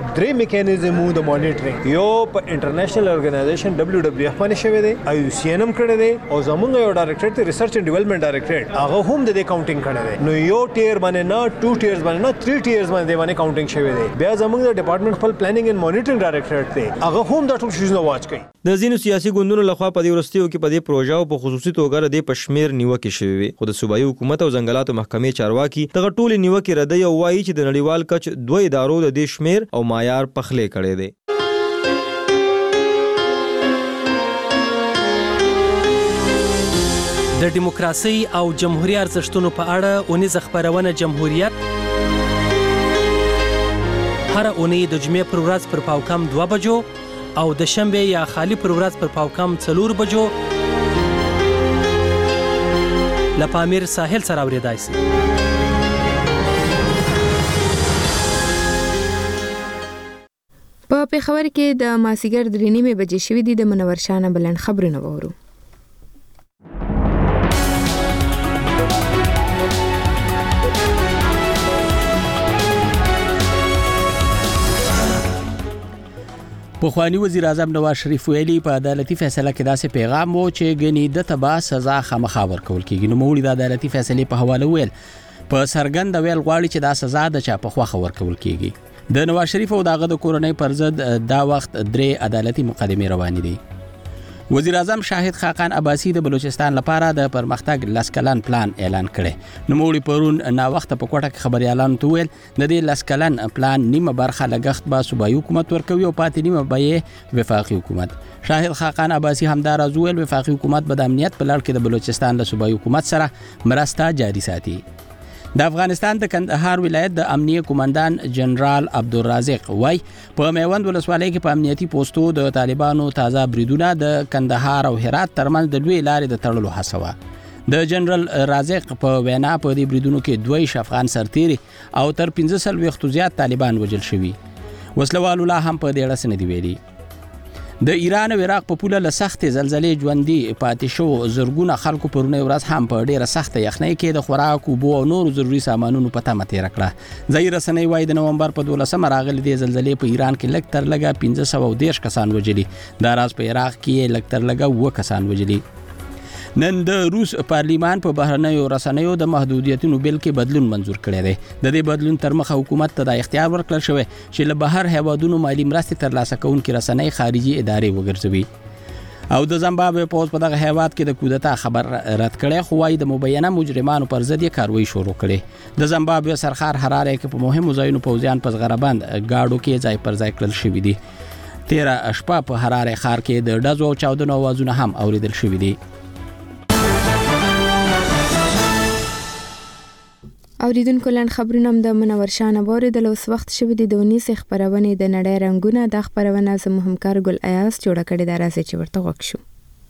درې میکانیزم د مانیټرینګ یو په انټرنیشنل ارګنایزیشن WWF باندې شوی دی IUCN هم کړی دی او زمونږ یو ډایریکټریټ دی ریسرچ اینڈ ډیولپمنٹ ډایریکټریټ هغه هم د دې کاونټینګ کړی دی نو یو ټیر باندې نه 2 ټیرز باندې نه 3 ټیرز باندې کاونټینګ شوی دی بیا زمونږ د ډپارټمنټ خپل پلانینګ اینڈ مانیټرینګ ډایریکټریټ دی هغه هم د ټول شیزونه واچ کوي د ځینو سیاسي ګوندونو لخوا په دې ورستیو کې په دې پروژه او په خصوصي توګه د پشمیر نیوکه شوی وي خو د صوبایي حکومت او ځنګلاتو محکمې چارواکي دغه ټول نیوکه ردی او وایي چې د نړیوال کچ دوه ادارو د دې شمیر او معیار پخلې کړي دي د دیموکراسي او جمهوریت ارزښتونو په اړه اونیزه خبرونه جمهوریت هر اونۍ د جمعې پر ورځ پر پاوکم 2 بجو او د شنبه یا خالی پر ورځ پر پاوکم 4 بجو لپامیر ساحل سره اوریدای شي په پیښور کې د ماسیګر 3:30 بجې شوې دي د منور شاه بلند خبرونه وورو پخوانی وزیر اعظم نواز شریف ویلي په عدالتي فیصله کې داسې پیغام وو چې ګنې د تبا سزا خامخا ورکول کیږي نو موږ د عدالتي فیصلې په حواله ویل په سرګند ویل غواړي چې دا سزا د چا په خوخه ورکول کیږي د نواز شریف او دغه د کورنۍ پر ضد دا وخت 3 عدالتي مقدمې روانې دي وزیر اعظم شاهد خاقان عباسی د بلوچستان لپاره د پرمختګ لسکلن پلان اعلان کړي نو موږ پرون نا وخت په کوټه کې خبري اعلان تویل د دې لسکلن پلان نیمه برخه لګښت به صوبایي حکومت ورکوي او پاتې نیمه به وفاقي حکومت شاهد خاقان عباسی همدار ازول وفاقي حکومت به د امنیت په لړ کې د بلوچستان له صوبایي حکومت سره مرسته جاري ساتي د افغانستان د کندهار ولایت د امنیه قومندان جنرال عبدالرازق وای په میوند ولسوالۍ کې په امنیتي پوسټو د طالبانو تازه بریدونه د کندهار او هرات ترمنځ د لوی لارې د تړلو هڅه وه د جنرال رازق په وینا په دې بریدونو کې 2 افغان سرتیري او تر 15 زیات طالبان وژل شوي وسلوال الله هم په دې اړه څه نه دی ویلي د ایران او عراق په پوله له سختې زلزلې ژوندي پاتې شو زرګونه خلکو پرونی ورځ هم په ډیره سخته یخنۍ کې د خوراک او بو او نور ضروري سامانونو په تمه تیر کړه ځای رسنۍ وای د نومبر په 12 راغلي د زلزلې په ایران کې لږ تر لږه 1510 کسان وژلي دا راز په عراق کې لږ تر لږه 2 کسان وژلي نن د روس پارلیمان په بهرنیو رسنیو د محدودیتونو بل کې بدلون منزور کړی دی د دې بدلون تر مخه حکومت ته د اختیار ورکړل شوی چې له بهر هیوادونو مالی مرستې ترلاسه کوونکي رسنۍ خارجي ادارې وګرځوي او د زیمبابوې پوز په دغه هیواد کې د کودتا خبر رد کړي خو وايي د مبینه مجرمانو پر ضد کاروایی شروع کړي د زیمبابوې سرخار حراره کې په مهمو ځایونو پوځیان په زغربند گاډو کې ځای پر ځای کړل شوی دي 13 شپه په حراره ښار کې د ډزو او چاودنو आवाजونه هم اوریدل شوی دي اوریدونکو لاند خبرونه د منور شاه بوري د لوس وخت شوی د 19 خبرونه د نړۍ رنگونه د خبرونه زموږ همکار ګل ایاس جوړ کړی دا راځي چې ورته وښو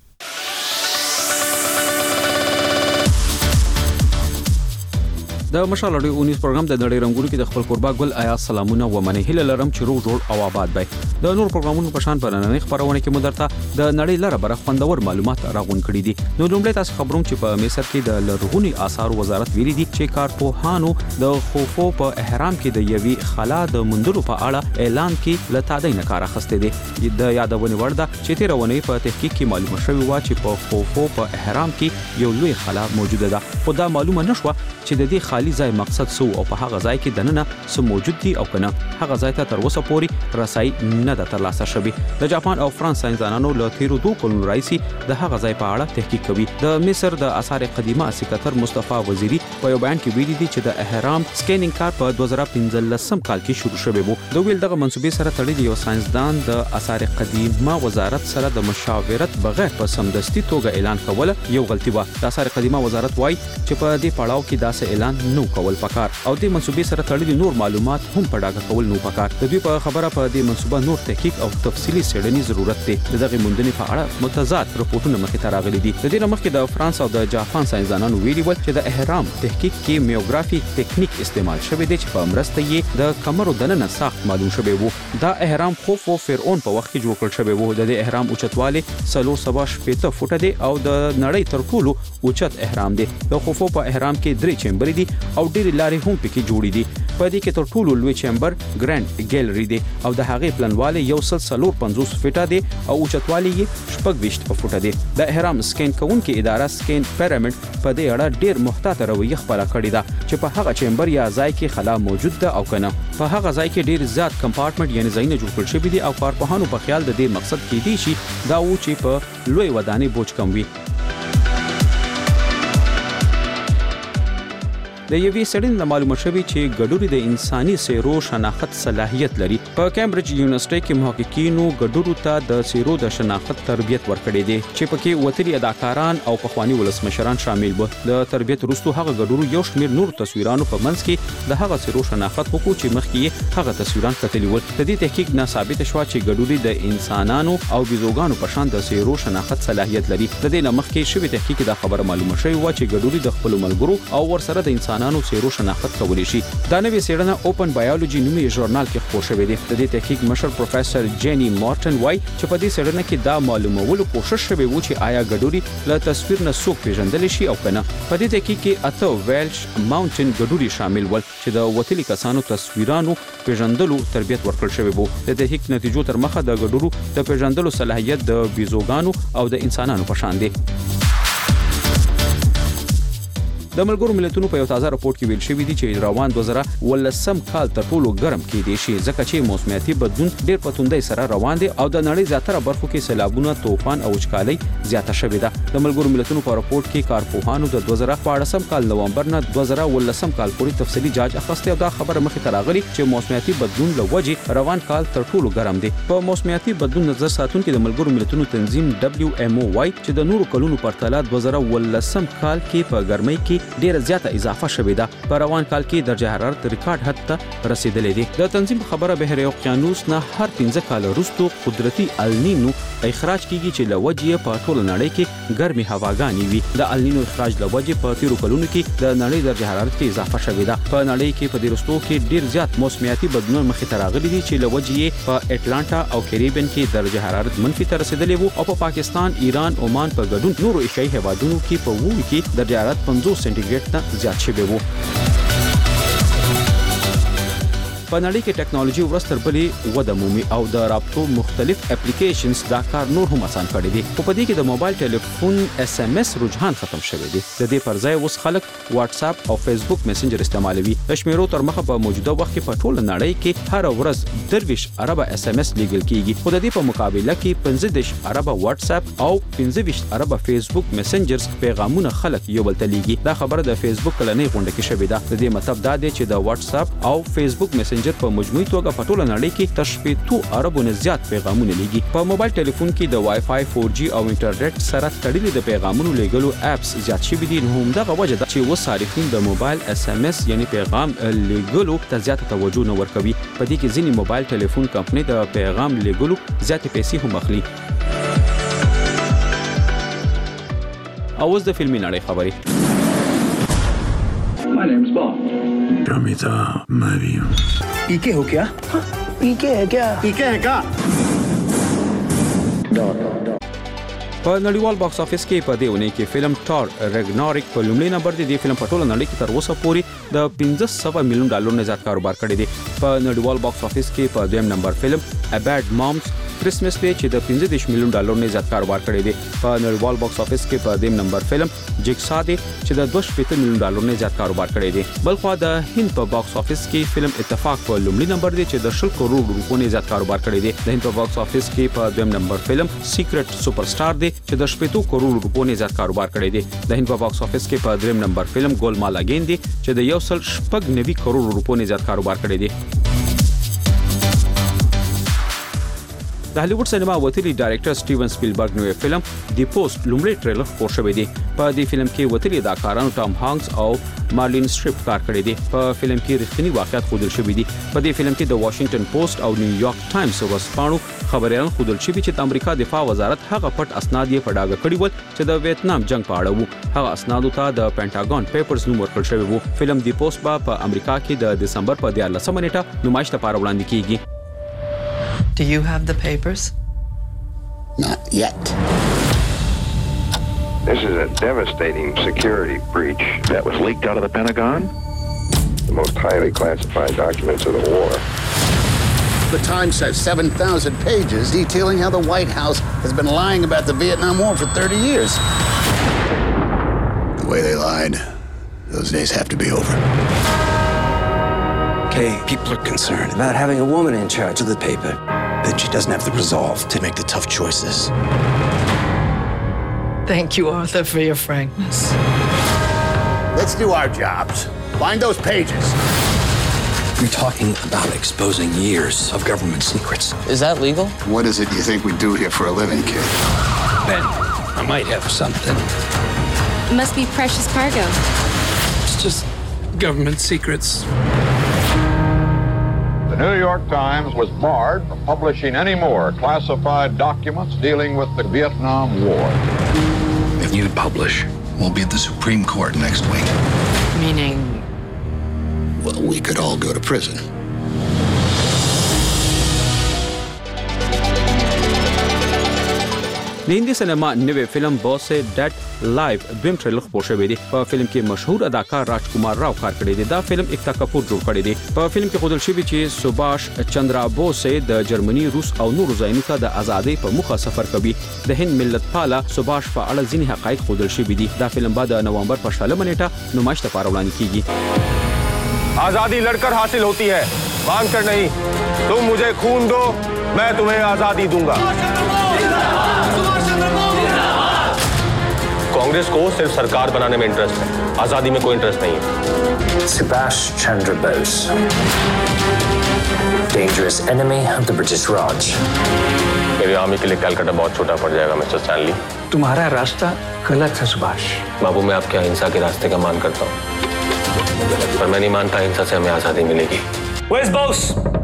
د مشال اډیو 19 پروګرام د نړۍ رنگونو کې د خپل قربا ګل آیا سلامونه و منه هله لرم چې روغ جوړ او آباد وي د نور پروګرامونو په شان برنامه خبرونه کې مدرته د نړۍ لره بر خوندور معلومات راغون کړي دي نو لومړی تاسو خبروم چې په مصر کې د لرغوني آثار وزارت ویلي دي چې کارپوهانو د خوفو په احرام کې د یوي خلا د مندلو په اړه اعلان کې لتادې نه کار اخسته دي د یادونه ورده چې تیرونه په تحقیق کې معلومه شوی و چې په خوفو په احرام کې یو لوی خلا موجوده ده خو دا معلومه نشوه چې د دې خالي ځای مقصد سو او په هغه ځای کې دننه سم موجود دي او کنه هغه ځای ته تر اوسه پورې رسای نه د ترلاسه شوی د جاپان او فرانس ساينسدانانو له تیرو 2 کلونو راځي د هغه ځای په اړه تحقیق کوي د مصر د آثار قدیمه سکرتر مصطفی وزیری په یو بیان کې ویلي دي چې د احرام سکینینګ کار په 2015 کال کې شروع شوی وو د ویل دغه منسوبې سره تړلي یو ساينسدان د آثار قدیمه وزارت سره د مشاورت بغیر په سمدستي توګه اعلان کول یو غلطي و د آثار قدیمه وزارت وایي چې په دې پړاو کې داسې اعلان نو کول پکار او د منسوبې سره تړلي نور معلومات هم په ډاګه کول نو پکار د دوی په خبره په دې منسوبه نور تحقیق او تفصیلی څېړنې ضرورت دی دغه موندنې په اړه متضاد رپورټونه مخې ته راغلي دي د دې مخکې د فرانس او د جاپان ساينسدانانو ویلي ول چې د احرام تحقیق کې میوګرافي ټیکنیک استعمال شوی دی چې په مرسته یې د کمرو دننه ساخت معلوم شوی وو دا احرام خوفو فرعون په وخت کې جوړ کړل شوی وو د احرام اوچتواله 370 فوټه دی او د نړۍ تر ټولو اوچت احرام دی د خوفو په احرام کې 3 چمبر دي او ډېری لارې هم پکې جوړې دي. په دې کې تر ټولو لوی چیمبر ګرانډ ګیلری دی او د هغې پلنوالی 150 فټه دی او اوچتوالی یې 26 فټه دی. د احرام سکین کوونکې اداره سکین پیرامډ په دې اړه ډېر محتاط رویه خپله کړې ده چې په هغه چیمبر یا ځای کې خلا موجود ده او کنه. په هغه ځای کې ډېر زیات کمپارټمنټ یعنی ځایونه جوړ کړل شوي دي او کارپوهانو په خیال د دې مقصد کېدی شي دا و چې په لوی ودانۍ بوج کم وي. د یوې څېړنې معلومه شوې چې ګډوري د انساني څېرو شناخت صلاحیت لري. په کیمبرج یونیورسيټي کې محققینو ګډورو ته د څېرو د شناخت تربیت ورکړې دي چې پکې وتلي اداکاران او پخواني ولسمشران شامل وو. د تربیت وروسته هغه ګډورو یو شمېر نور تصویرانو په منځ کې د هغه څېرو شناخت وکړو چې مخکې هغه تصویران کتلي ول. د دې تحقیق نه ثابت شو چې ګډوري د انسانانو او بيزوګانو په شان د څېرو شناخت صلاحیت لري. د دې نه مخکې شوی تحقیق دا خبره معلومه شوې و چې ګډوري د خپل ملګرو او ورسره د انسانانو څېرو شناخت کولی شي. دا نوې څېړنه اوپن بایولوژي نومي ژورنال کې خپور شوې ده. د دې تحقیق مشر پروفیسور جینی مارټن وای چې په دې څېړنه کې دا معلومولو کوشش شوی و چې آیا ګډوري له تصویر نه څوک پیژندل شي او کنه. په دې تحقیق کې اته ویلش ماونټن ګډوري شامل ول چې د وتلي کسانو تصویرانو پیژندلو تربیت ورکړل شوی وو. د تحقیق نتیجو تر مخه د ګډورو د پیژندلو صلاحیت د بيزوګانو او د انسانانو په شان دی. د ملګرو ملتونو په یو تازه راپورټ کې ویل شوی دی چې روان 2019 کال تر ټولو ګرم کې دی شي ځکه چې موسمیاتي بدلون ډېر په توندۍ سره روان دی او د نړۍ زیاتره برخو کې سیلابونه، طوفان او وچکالي زیاته شوې ده. د ملګرو ملتونو په راپورټ کې کارپوهانو د 2014 کال نومبر نه 2019 کال پورې تفصیلي جاج اخیسته او دا خبره مخې ته راغلي چې موسمیاتي بدلون له وجې روان کال تر ټولو ګرم دی. په موسمیاتي بدلون نظر ساتونکو د ملګرو ملتونو تنظیم WMO وايي چې د نورو کلونو پرتله 2019 کال کې په ګرمۍ کې ډیره زیاته اضافه شوې ده. په روان کال کې درجه حرارت ریکارډ حد ته رسیدلې دي. د تنظیم خبره بحر اوقیانوس نه هر 15 کال وروسته قدرتي النینو اخراج کیږي چې لوجې په ټول نړۍ کې ګرمي هواګانې وي. د النینو اخراج لوجې په تیرو کلونو کې د نړۍ درجه حرارت کې اضافه شوې ده. په نړۍ کې په دې وروستو کې ډیر زیات موسمیاتي بدلون مخې ته راغلي دي چې لوجې په اټلانټا او کریبین کې درجه حرارت منفي ته رسیدلې وو او په پاکستان، ایران، عمان په ګډون نورو ایشیايي هیوادونو کې په وو کې درجه حرارت 50 سنټیګریډ زیات شوی وو. په نړۍ کې ټیکنالوژي ورځ تر بلې وده مومي او د رابطو مختلف اپلیکیشنز دا کار نور هم آسان کړی دي. په دې کې د موبایل ټلیفون SMS رجحان ختم شوی دی. د دې پر ځای اوس خلک واتس اپ او فیسبوک میسنجر استعمالوي. د شمیرو تر مخه په موجوده وخت کې په ټول نړۍ کې هر ورځ 23 اربه SMS لیږل کیږي. خو د دې په مقابله کې 15 اربه واتس اپ او 15 اربه فیسبوک میسنجرز پیغامونه خلک یو بل ته لیږي. دا خبره د فیسبوک کلنۍ غونډه کې شوې ده. د دې مطلب دا دی چې د واتس اپ او فیسبوک میسنجر په مجموعي توګه په ټوله نړۍ کې تر 2 اربو نه زیات پیغامونه لیږي. په موبایل ټلیفون کې د وای فای 4G او انټرنیټ سره تړلې د پیغامونو لیږلو اپس زیات شوي دي. همدغه وجه ده چې اوس صارفین د موبایل SMS یعنی پیغام لیږلو ته زیاته توجه نه ورکوي. په دې کې ځینې موبایل ټلیفون کمپنۍ د پیغام لیږلو زیاتې پیسې هم اخلي. او اوس د فلمي نړۍ خبرې. My name's Bob. Ramita Mario. पीके हो क्या? पीके है क्या? पीके है क्या? په نړیوال باکس افیس کې په دې ونې کې فلم ټار رګناریک په لومړي نمبر دی. د فلم په ټوله نړۍ کې تر اوسه پورې د 1500 میلیون ډالر نه زیات کاروبار کړی دی. په نړیوال باکس افیس کې په دویم نمبر فلم A Bad Moms کرسمس دی چې د 15 میلیون ډالر نه زیات کاروبار کړی دی. په نړیوال باکس افیس کې په دیم نمبر فلم جیکسا دی چې د 2.5 میلیون ډالر نه زیات کاروبار کړی دی. بلخو د هند په باکس افیس کې فلم اتفاق په لومړي نمبر دی چې د 10 کروڑ روپیو نه زیات کاروبار کړی دی. د هند په باکس افیس کې په دویم نمبر فلم سیکرټ سپر سٹار دی چې د 2 کروڑ روپیو نه زیات کاروبار کړی دی. د هند په باکس افیس کې په دریم نمبر فلم ګولمال اگین دی چې د 1.9 کروڑ روپیو نه زیات کاروبار کړی دی. د هالیوډ سینما وتلی ډایرکټر سټیون سپیلبرګ نوې فلم دی پوسټ لومړی ټریلر خپور شوی دی. په دې فلم کې وتلی اداکارانو ټام هانکس او مارلین سټریپ کار کړی دی. په فلم کې رښتینی واقعیت ښودل شوی دی. په دې فلم کې د واشنگټن پوسټ او نیویارک ټایمز ورځپاڼو خبريالان ښودل شوی چې د امریکا دفاع وزارت هغه پټ اسناد یې په ډاګه کړي ول چې د ویتنام جنگ په اړه وو. هغه اسنادو ته د پینټاګون پیپرز نوم ورکړل شوی وو. فلم دی پوسټ په امریکا کې د دسمبر په 14 نیټه نمایش لپاره وړاندې کیږي. Do you have the papers? Not yet. This is a devastating security breach that was leaked out of the Pentagon. the most highly classified documents of the war. The Times says 7,000 pages detailing how the White House has been lying about the Vietnam War for 30 years. The way they lied, those days have to be over. Okay, people are concerned about having a woman in charge of the paper, that she doesn't have the resolve to make the tough choices. Thank you, Arthur, for your frankness. Let's do our jobs. Find those pages. You're talking about exposing years of government secrets. Is that legal? What is it you think we do here for a living, kid? Ben, I might have something. It must be precious cargo. It's just government secrets. The New York Times was barred from publishing any more classified documents dealing with the Vietnam War. If you publish, we'll be at the Supreme Court next week. Meaning? Well, we could all go to prison. د هندي سینما نوې فلم باس ډیټ لایف دویم ټریلر خپور شوی دی. په فلم کې مشهور اداکار راجکمار راو کار کړی دی. دا فلم ایکتا کپور جوړ کړی دی. په فلم کې ښودل شوی چې سباش چندرا بوس د جرمني، روس او نورو ځایونو ته د ازادۍ په موخه سفر کوي. د هند ملت پاله سباش په اړه ځینې حقایق ښودل شوی دي. دا فلم بعد نومبر په 16 نیټه نمایش لپاره وړاندې کیږي. आजादी लड़कर हासिल होती है, मांगकर नहीं. तुम मुझे खून दो, मैं तुम्हें आजादी दूंगा. कांग्रेस को सिर्फ सरकार बनाने में इंटरेस्ट है, आजादी में कोई इंटरेस्ट नहीं है. Subhash Chandra Bose, dangerous enemy of the British Raj. मेरी आर्मी के लिए कलकत्ता बहुत छोटा पड़ जाएगा मिस्टर स्टैनली. तुम्हारा रास्ता गलत है सुभाष. बाबू, मैं आपके अहिंसा के रास्ते का मान करता हूँ, पर मैं नहीं मानता अहिंसा से हमें आजादी मिलेगी. Where's Bose?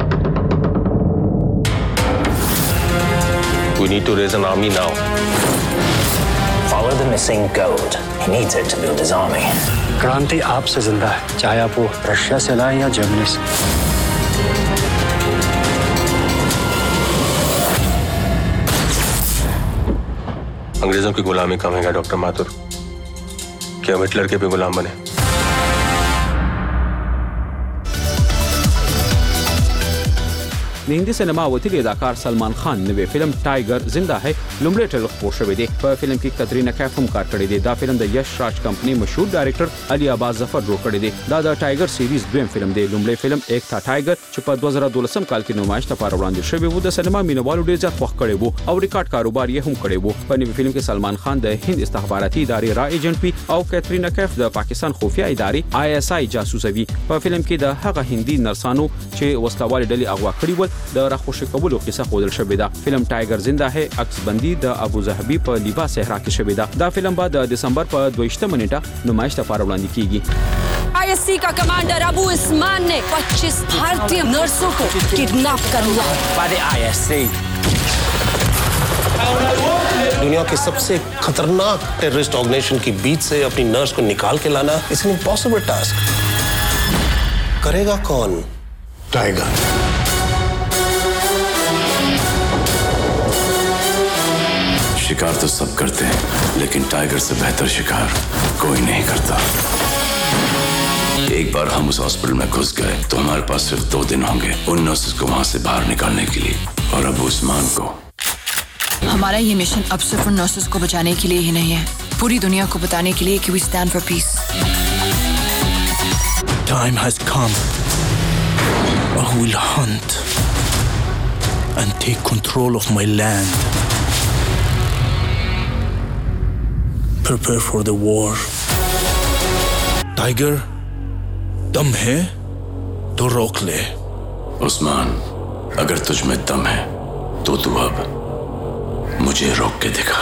We need to raise an army now. Follow the missing gold. He needs it to build his army. क्रांति आपसे जिंदा है, चाहे आप वो रशिया से लाएं या जर्मनी से. अंग्रेजों की गुलामी कम है डॉक्टर माथुर, कि हम हिटलर के भी गुलाम बने. د هندي سینما وتیری اداکار سلمان خان نوې فلم ټایګر زنده ہے لومړی ټریلر خپور شوی دی. په فلم کې کترینا کیف هم کار کړی دی. دا فلم د یش راج کمپنی مشهور ډایریکټر علي عباس ظفر جوړ کړی دی. دا د ټایګر سیریز دویم فلم دی. لومړی فلم ایک تھا ټایګر چې په 2012 کال کې نمایش لپاره وړاندې شوی و. د سینما مینوالو ډېر زیات خوښ کړی وو او ریکارډ کاروبار یې هم کړی وو. په نوې فلم کې سلمان خان د هند استخباراتي ادارې را ایجنټ وي او کترینا کیف د پاکستان خفیه ادارې ISI جاسوسه وي. په فلم کې د هغه هندي نرسانو چې وسلوال ډلې اغوا کړی ول د راخوشي کولو قصه خودل شوې ده. فلم ټایګر زنده ہے عکس بندي د ابو ظهبي په لیبا صحرا کې شوې ده. دا فلم بعد دسمبر په 22 نیټه نمایش لپاره وړاندې کیږي. ISI का कमांडर अबू उस्मान ने 25 भारतीय नर्सों को किडनैप कर लिया by the ISI. दुनिया के सबसे खतरनाक टेररिस्ट ऑर्गेनाइजेशन के बीच से अपनी नर्स को निकाल के लाना इट्स एन इम्पॉसिबल टास्क. करेगा कौन? टाइगर. शिकार तो सब करते हैं, लेकिन टाइगर से बेहतर शिकार कोई नहीं करता. एक बार हम उस हॉस्पिटल में घुस गए तो हमारे पास सिर्फ 2 दिन होंगे उन नर्सेस को वहां से बाहर निकालने के लिए और अबू उस्मान को. हमारा ये मिशन अब सिर्फ उन नर्सेस को बचाने के लिए ही नहीं है, पूरी दुनिया को बताने के लिए कि we stand for peace. Time has come. I will hunt and take control of my land. Prepare for the war. Tiger, दम है तो रोक ले. उस्मान, अगर तुझ में दम है तो तू अब मुझे रोक के दिखा.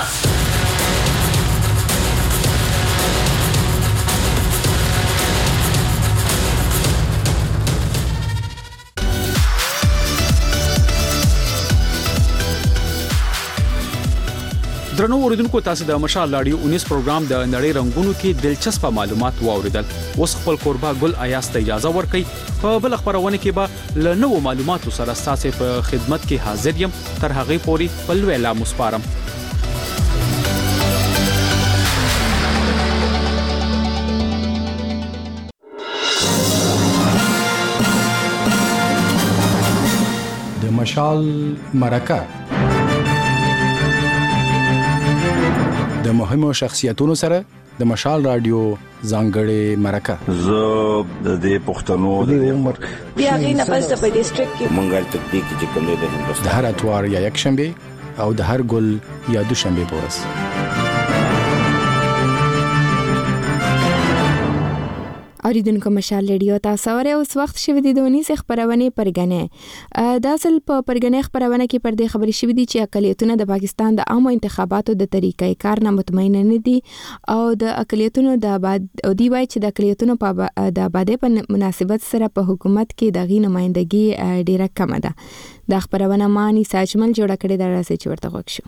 درنو اوریدونکو تاسو د مشال لاډیو 19 پروګرام د نړۍ رنگونو کې دلچسپ معلومات واوریدل. اوس خپل قربا ګل ایاس ته اجازه ورکړئ. په بل خبرونه کې به له نوو معلوماتو سره تاسو په خدمت کې حاضر یم. تر هغه پورې په لوی لا مسپارم. د مشال مرکه د مهمو شخصیتونو سره د مشال رادیو ځانګړې مرکه زه د دې پښتنو د عمر بیا غي نه پس په ډیسټریکټ کې منګل تطبیق چې کوم د هندوستان د هر اتوار یا یک شنبه او د هر ګل یا دوشنبه پورس اوریدونکو مشال ریډیو تاسو اورئ اوس وخت شوی دی د ونیس خبرونه پرګنې د اصل په پرګنې خبرونه کې پر دې خبرې شوې دي چې اقلیتونه د پاکستان د عامو انتخاباتو د طریقې کار نه مطمئن نه دي او د اقلیتونو د آباد او دی وای چې د اقلیتونو په د آبادی په مناسبت سره په حکومت کې د غي نمائندګي ډیره کم ده د خبرونه مانی ساجمل جوړ کړي دا راځي چې ورته وښیو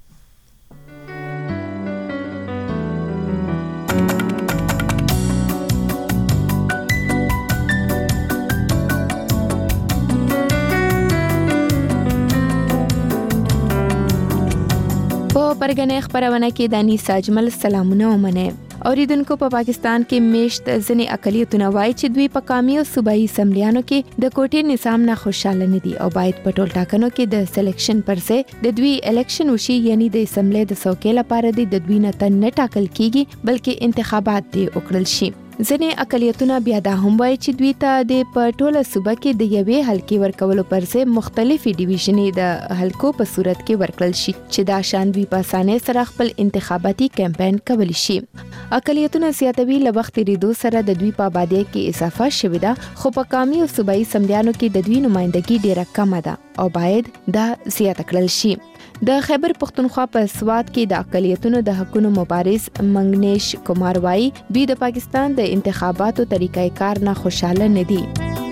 پرګنې خبرونه کې دانی ساجمل سلامونه ومنه اوریدونکو په پاکستان کې میشت ځنې اقلیتونه وایي چې دوی په قومي او صوبایي اسمبلیانو کې د کوټې نظام نه خوشاله نه دي او باید په ټول ټاکنو کې د سلیکشن پر ځای د دوی الیکشن وشي یعنی د اسمبلی د څوکۍ لپاره د دوی نه تن نه ټاکل کیږي بلکې انتخابات دي وکړل شي ځنې اقلیتونه بیا دا هم وایي چې دوی ته د پټوله صوبه کې د یوې حلقې ورکولو پر ځای مختلفي ډیویژنې د حلقو په صورت کې ورکړل شي چې دا شان دوی په اسانۍ سره خپل انتخاباتي کمپاین کولی شي اقلیتونه زیاتوي له وخت ریدو سره د دوی په آبادی کې اضافه شوې ده خو په قومي او صوبایي اسمبلیانو کې د دوی نمائندګي ډیره کمه ده او باید دا زیات کړل شي د خیبر پختونخوا په سوات کې د اقلیتونو د حقوقو مبارز منګنیش کومار وایي دوی د پاکستان د انتخاباتو طریقې کار نه خوشاله نه دي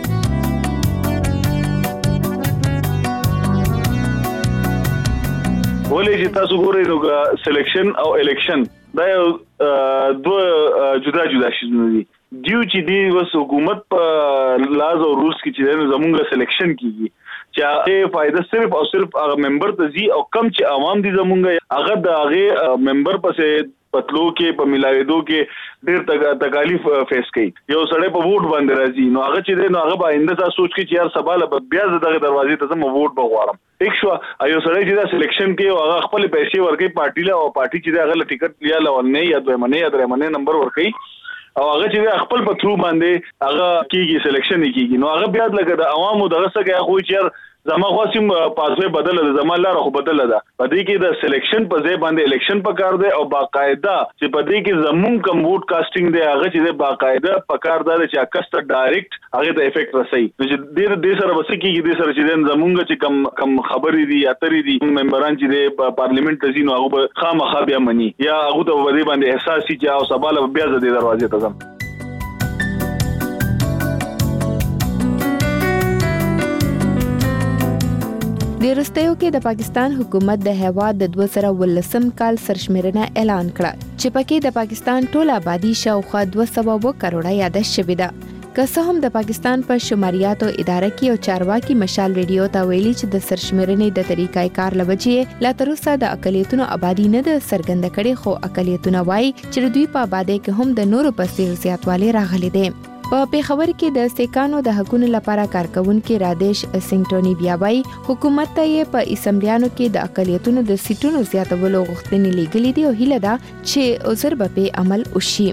ولې چې تاسو ګورئ نو سلیکشن او الیکشن دا یو دوه جدا جدا شیزونه دي دیو چې دی وس حکومت په لاز او روس کې چې زمونږ سلیکشن کیږي چې فائدہ صرف او صرف هغه ممبر ته زی او کم چې عوام دي زمونږ هغه د هغه ممبر پسې پتلو کې په ملاویدو کې ډېر تکالیف فیس کوي یو سړی په ووټ باندې راځي نو هغه چې دی نو هغه به آینده تاسو سوچ کې چې یار سبا له بیا دغه دروازې ته زما ووټ بغواړم ټیک شو ایو سړی چې دا سلیکشن کې او هغه خپل پیسې ورکړي پارټي له او پارټي چې هغه له ټیکټ لیا لونه یا دوه منې یا درې منې نمبر ورکړي او هغه چې خپل په ترو باندې هغه کیږي سلیکشن کیږي نو هغه بیا لکه د عوامو دغه څه کې خو چې زما خاصم پاسوي بدل ده زما لاره خو بدل ده په دې کې د سلیکشن په ځای باندې الیکشن پکار دی او باقاعده چې په دې کې زمون کم ووټ کاسټینګ دی هغه چې باقاعده پکار دی چې اکسته ډایرکټ هغه ته افیکټ رسي نو چې دې سره وسه کېږي دې سره چې زمونږ چې کم خبرې دي اترې دي ممبران چې د پارلیمنت ته ځینو هغه خامخا بیا مني یا هغه ته ودی باندې احساس شي چې او سباله بیا د دروازې ته ځم د وروستیو کې د پاکستان حکومت د هیواد د 2019 کال سرشمیرنه اعلان کړه چې پکې د پاکستان ټول آبادی شاوخوا 200 کروڑه یادښت شوې ده که څه هم د پاکستان په شماریاتو اداره کې او چارواکي مشال ریډیو ته ویلي چې د سرشمیرنې د طریقې کار لوجې لا تر اوسه د اقلیتونو آبادی نه د سرګند کړي خو اقلیتونه وایي چې دوی په آبادی کې هم د نورو پسې زیاتوالی راغلي دي په پیښور کې د سیکانو د حقوقو لپاره کارکونکو رادیش سنگټونی بیا وایي حکومت ته یې په اسمبلیانو کې د اقلیتونو د سیټونو زیاتولو غوښتنې لګلې دي او هیله ده چې اوزر به په عمل وشي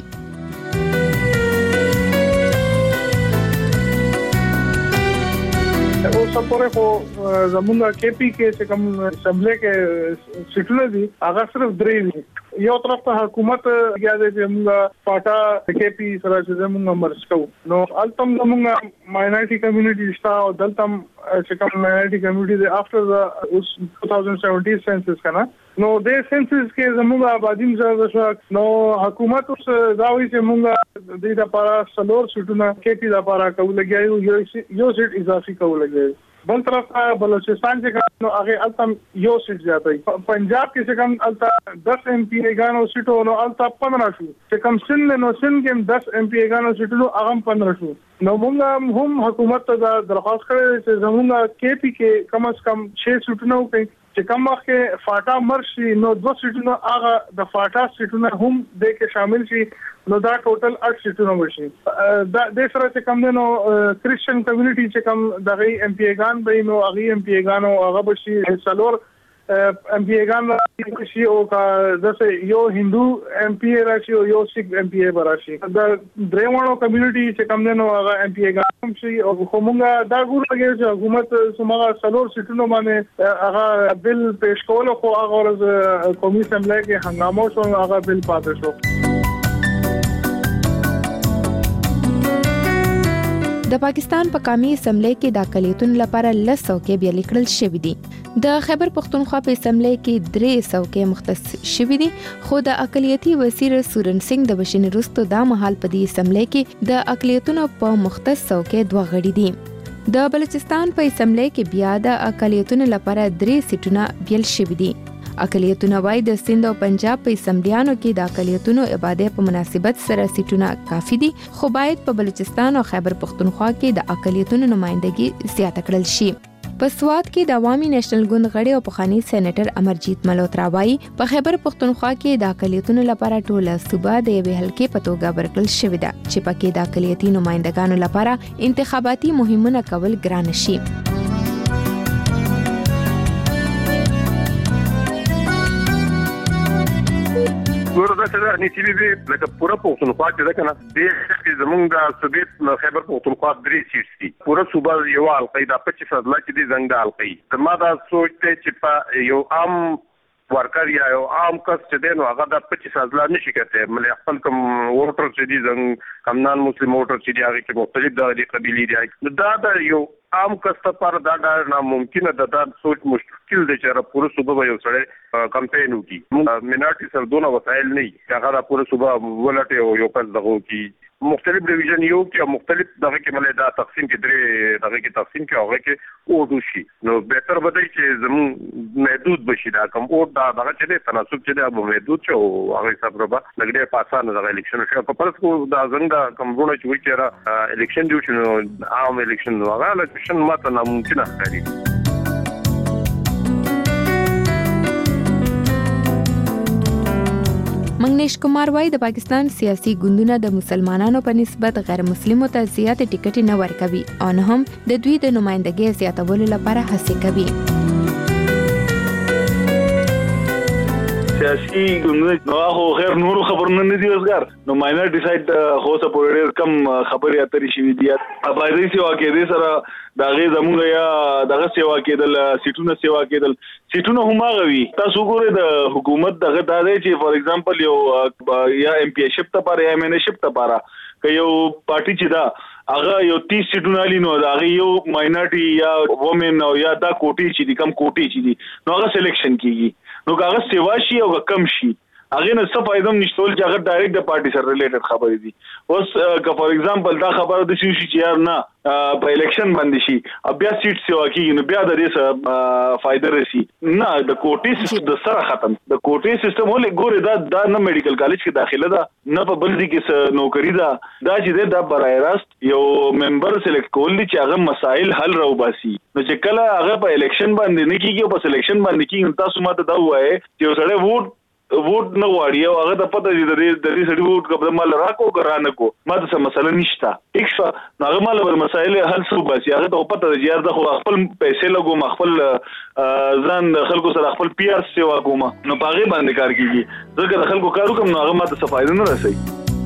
سپورې خو زمونږ کېپی کې چې کوم اسمبلی کې سیټونه دي هغه صرف درې دي یو طرف ته حکومت یا د موږ پاټا کېپی سره چې موږ مرز کوو نو التم موږ ماینورټي کمیونټي شتا او دلتم چې کوم ماینورټي کمیونټي دي افټر د 2017 سنسس کنه نو د سنسس کې زموږ آبادی مزه نو حکومت اوس دا وایي چې موږ د دې لپاره سلور سټونه کېپی لپاره کوو لګیایو یو سټ اضافي کوو لګیایو بل طرف بلوچستان چې نو هغه التم یو سټ زیاتای پنجاب کې چې کوم الته 10 ایم پی ایګانو سټو نو الته 15 شو چې کوم سن نو سن کې 10 ایم پی ایګانو سټو هغه 15 شو نو موږ هم حکومت ته درخواست کړې چې زموږ کېپی کې کم از کم 6 سټونه وکړي چې کوم وخت کې فاټا مرشي نو 2 سیټونه هغه د فاټا سیټونه هم د کې شامل شي نو دا ټوټل 8 سیټونه وشي د سره چې کوم نو کریسچن کمیونټي چې کوم دغه ایم پی ایګان به نو هغه ایم پی ایګانو هغه بشي څلور ایم پی ایګان راشي او کا جسه یو هندو ایم پی ای راشي او یو سیک ایم پی ای راشي د دریوانو کمیونټي چې کوم نه هغه ایم پی ایګان هم شي او کومه دا ګورګي چې حکومت سمغه څلور سیټونو باندې هغه بل پیش کول خو هغه ورځ قومي اسمبلی کې هنګامه شو هغه بل پاتې شو. د پاکستان په قومي اسمبلی کې د اقلیتونو لپاره 200 کې بیا لیکل شوی دي. د خیبر پختونخوا په اسمبلی کې 300 کې مختص شوی دي خو د اقلیتي وزیر سورن سنگ د بشین رستو دا مهال په دې اسمبلی کې د اقلیتونو په مختص کې 2 غړي دي. د بلوچستان په اسمبلی کې بیا د اقلیتونو لپاره 3 سیټونه بیل شوی دي. اقلیتونه وای د سند او پنجاب په اسمبلیانو کې د اقلیتونو اباده په مناسبت سره سیټونه کافي دي خو باید په بلوچستان او خیبر پختونخوا کې د اقلیتونو نمائندګي زیاته کړل شي. په سوات کې د عوامي نېشنل ګوند غړي او پخوانی سېنیټر امرجیت ملهوترا وای په خیبر پختونخوا کې د اقلیتونو لپاره ټوله صوبه د یوې حلقې په توګه ورکړل شوې ده چې پکې د اقلیتي نمائندګانو لپاره انتخاباتي مهمونه کول ګران شي. ورته دا نتیجه دې لکه پوره پښتونخوا کې ده کنه د زمونږ د صوبې خیبر پښتونخوا 3 سیټ دي پوره صوبه یو القاعده 25 اضلاع کې دي زنګ د القاعده ما دا سوچ ته چې په یو عام ورکر یا یو عام کس چې دی نو هغه د 25 اضلاع نشي کېته ملي خپل کوم ووټر چې دي زنګ کمنان مسلم ووټر چې دی هغه کې مختلف د قبيلې دي دا یو عام کس ته پر دا ناممکن ده دا سوچ مشکل دی چې پوره صوبه یو سره کمپاین وکړي موږ مناټي سره دونه وسایل نه هغه د پوره صوبه ولټه او یو کس دغه کی مختلف ډیویژن یو کې مختلف دغه کې مله دا تقسیم کې درې دغه کې تقسیم کې هغه کې اوټو شي نو بهتر بدای چې زمون محدود بشي دا کوم اوټ دا دغه چې تناسب چې دا محدود شو هغه حساب ربا لګړې پاسانه دغه الیکشن شو په پرس کو دا څنګه کومونه چې وی چې الیکشن دی چې عام الیکشن نو هغه الیکشن ماته ناممکن ښکاري. منگنیش کمار وای د پاکستان سیاسي ګوندونه د مسلمانانو په نسبت غیر مسلمانو ته زیات ټیکټ نه ورکوي او نه هم د دوی د نمائندګۍ زیاتولو لپاره هڅه کوي. سیاسي ګوندونه نو هغه غیر نور خبرونه نه دي وزګار نو ماینر ډیساید خو څه پوره کم خبري اترې شي دي ابایدي سیوا کې دي سره دغه زموږ یا دغه سیوا کېدل سیټونه سیوا کېدل سیټونه هم غوي تاسو ګورئ د حکومت دغه د چې فور ایگزامپل یو یا ایم پی شپ ته پاره یا ایم ان شپ ته پاره که یو پارټي چې دا هغه یو 30 سیټونه لینو دا یو ماینورټي یا وومن او یا دا کوټي چې دي کم کوټي چې دي نو هغه سلیکشن کیږي نو هغه سیوا شي او کم شي هغه نه څه فائدہ نشته چې هغه ډایرکټ د پارټي سره ریلیټډ خبرې دي اوس که فور ایگزامپل دا خبره د شي چې یار نه په الیکشن باندې شي بیا سیټ سیوا کیږي نو بیا د دې سره فائدہ رسی نه د کوټي سیستم د سره ختم د کوټي سیستم ولې ګوره دا نه میډیکل کالج کې داخله ده نه په بل ځای کې نوکری ده دا چې دا برای راست یو ممبر سلیکټ کول دي چې هغه مسائل حل راو باسي نو چې کله هغه په الیکشن باندې نه کیږي او په سلیکشن باندې کیږي تاسو ماته دا وایي چې سړی ووټ نه واړی او هغه د پته دي د دې سړي ووټ کبه مال راکو کرانه کو ماته څه مسله نشته ایکسا هغه مال ور مسائل حل سو باسي هغه ته پته دي یار د خپل پیسې لګوم خپل ځان خلکو سره خپل پی آر سیوا کوم نو پاغه باندې کار کیږي ځکه د خلکو کارو کوم نو هغه ماته څه فائدہ نه رسي.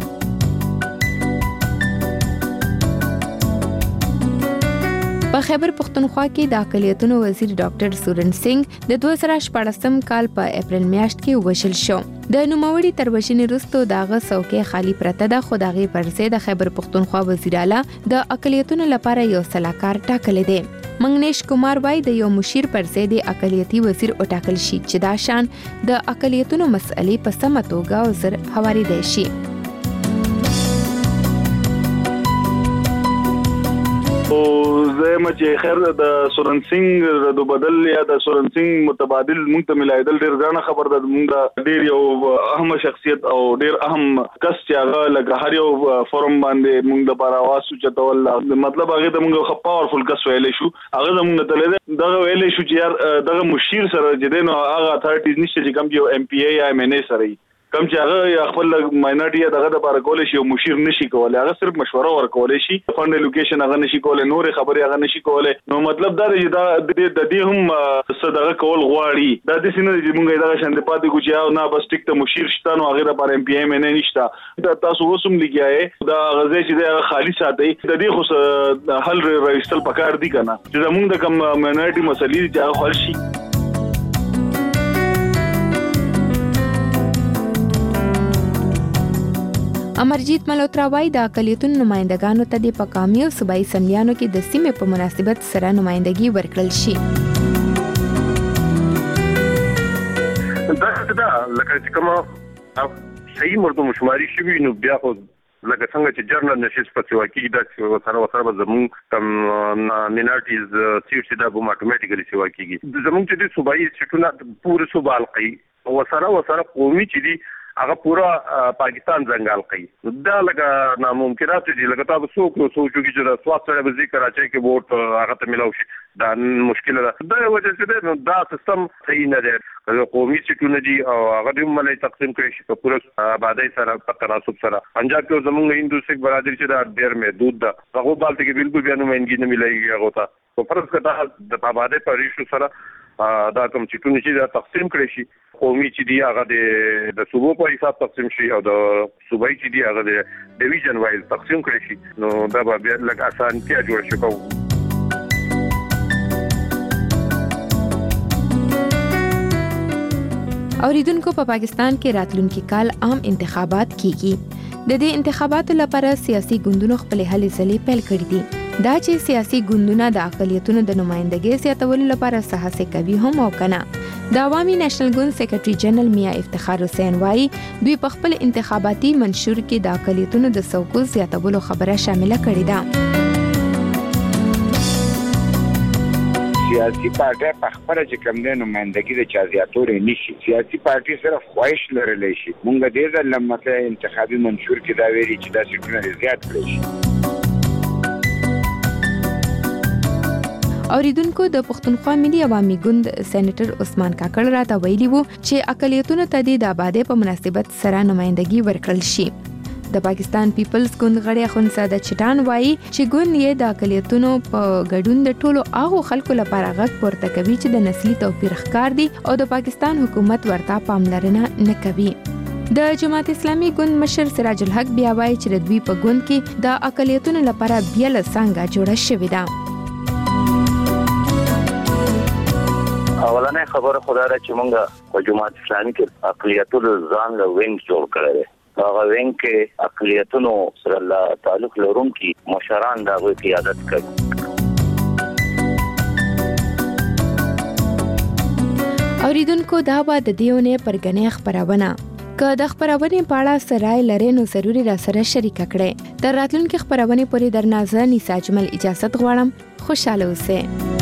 په خیبر پختونخوا کې د اقلیتونو وزیر ډاکټر سورن سنگ د 2014 کال په اپریل میاشت کې وشل شو. د نوموړي تر وشنې وروسته دغه څوکۍ خالی پرته ده خو دغه پرځې د خیبر پختونخوا وزیر اعلی د اقلیتونو لپاره یو صلاحکار ټاکلی دی. منگنیش کمار وای د یو مشیر پرځې د اقلیتي وزیر وټاکل شي چې دا شان د اقلیتونو مسئلې په سمه توګه او زر هواري شي. او زم چې خیر د سورن سنگ ردو بدل یا د سورن سنگ متبادل مونږ ته ملایدل ډیر ځانه خبر ده مونږ ډیر یو اهم شخصیت او ډیر اهم کس چې هغه لکه هر یو فورم باندې مونږ د لپاره आवाज چتول مطلب هغه د مونږ خو پاورفل کس ویلې شو هغه زمونږ ته له دغه ویلې شو چې یار دغه مشیر سره چې دینو هغه اتھارټیز نشته چې کوم یو ایم پی ای یا ایم ان ای سره کم چې هغه خپل ماینورټي دغه د لپاره کول شي او مشیر نشي کولای هغه صرف مشوره ورکول شي فند الوکیشن هغه نشي کولای نور خبري هغه نشي کولای نو مطلب دا دی د دې هم صدقه کول غواړي دا د سینې چې مونږه دا شاند پاتې کو چې نه بس ټیک ته مشیر شته نو هغه لپاره ایم پی ایم نه نشته دا تاسو وسوم لګیاي دا غزه چې دا خالی ساتي د دې خو حل رئیسل پکار دی کنه چې زمونږ د کم ماینورټي مسلې چې هغه حل شي امرجیت ملوترا وايي د اقلیتونو نمائندګانو ته د پکامي او صوبایي سملیانو کې د سیمې په مناسبت سره نمائندګي ورکړل شي. دا لکه چې کومه صحیح مردم شماري شوی نو بیا خو لکه څنګه چې جرنل نشیز په سیوا کې دا سره به زمون کم مینارټیز سیټ دا به اتوماتیکلی سیوا کېږي زمون چې د صوبایي سیټونه پوره صوبه القي او سره قومي چې دي هغه پورا پاکستان ځنګال کوي دا لکه ناممکنات دي لکه تاسو سوچو چې د سواد سره به ذکر اچي کې ووټ هغه ته ملاوي شي دا مشکل ده دا وجه چې دا سیستم صحیح نه دی قومي سیټونه دي او هغه د ملي تقسیم کړي شي په پورا آبادی سره په تناسب سره انجام کې زمونږ هندو سیک برادری چې دا ډیر محدود ده هغه بالته کې بالکل بیا نمائندګي نه ملایي هغه ته په فرض کړه د آبادی په ریشو سره دا کوم چې چې دا تقسیم کړي شي قومي چې دی هغه د صوبو په حساب تقسیم شي او د صوبایي چې دی هغه د ډیویژن وایز تقسیم کړي شي نو دا به بیا لږ اسانتیا جوړ شي کوو. اوریدونکو په پاکستان کې راتلونکي کال عام انتخابات کیږي. د دې انتخاباتو لپاره سیاسي ګوندونو خپل هلې ځلې پیل کړې دي. دا چې سیاسي ګوندونه د اقلیتونو د نمائندګۍ زیاتولو لپاره ساحه کوي هم او کنه. د عوامي نېشنل ګوند سیکریټري جنرال میا افتخار حسین وايي دوی په خپل انتخاباتي منشور کې د اقلیتونو د څوکو زیاتولو خبره شامله کړې ده. سیاسي پارټي په خپل چې کوم د نمائندګۍ د چا زیاتولو نشي سیاسي پارټي صرف خواهش لرلی شي مونږ دې ځل لمته انتخابي منشور کې دا ویلي چې دا سیټونه زیات کړی شي. اوریدونکو د پښتونخوا ملي عوامي ګوند سېنیټر عثمان کاکړ راته ویلي وو چې اقلیتونو ته د آبادی په مناسبت سره نمائندګي ورکړل شي. د پاکستان پیپلز ګوند غړي اخوندزاده چټان وایي چې ګوند یې د اقلیتونو په ګډون د ټولو هغو خلکو لپاره غږ پورته کوي چې د نسلي توپیر ښکار دي او د پاکستان حکومت ورته پاملرنه نه کوي. د جماعت اسلامي ګوند مشر سراج الحق بیا وایي چې د دوی په ګوند کې د اقلیتونو لپاره بیل څنګه جوړه شوې ده. اولنې خبره خدای را چې مونږه په جماعت اسلامي کې اقلیتونو ځان له وینګ جوړ کړی دی هغه وینګ کې اقلیتونو سره تعلق لرونکي مشران د هغوی قیادت کوي. اوریدونکو دا به د دې اونۍ پرګنې خپرونه که د خپرونې په اړه څه رای لرئ نو ضروري راسره شریکه کړئ. تر راتلونکي خپرونې پورې درنه زه نیسا اجمل اجازت غواړم. خوشاله اوسئ.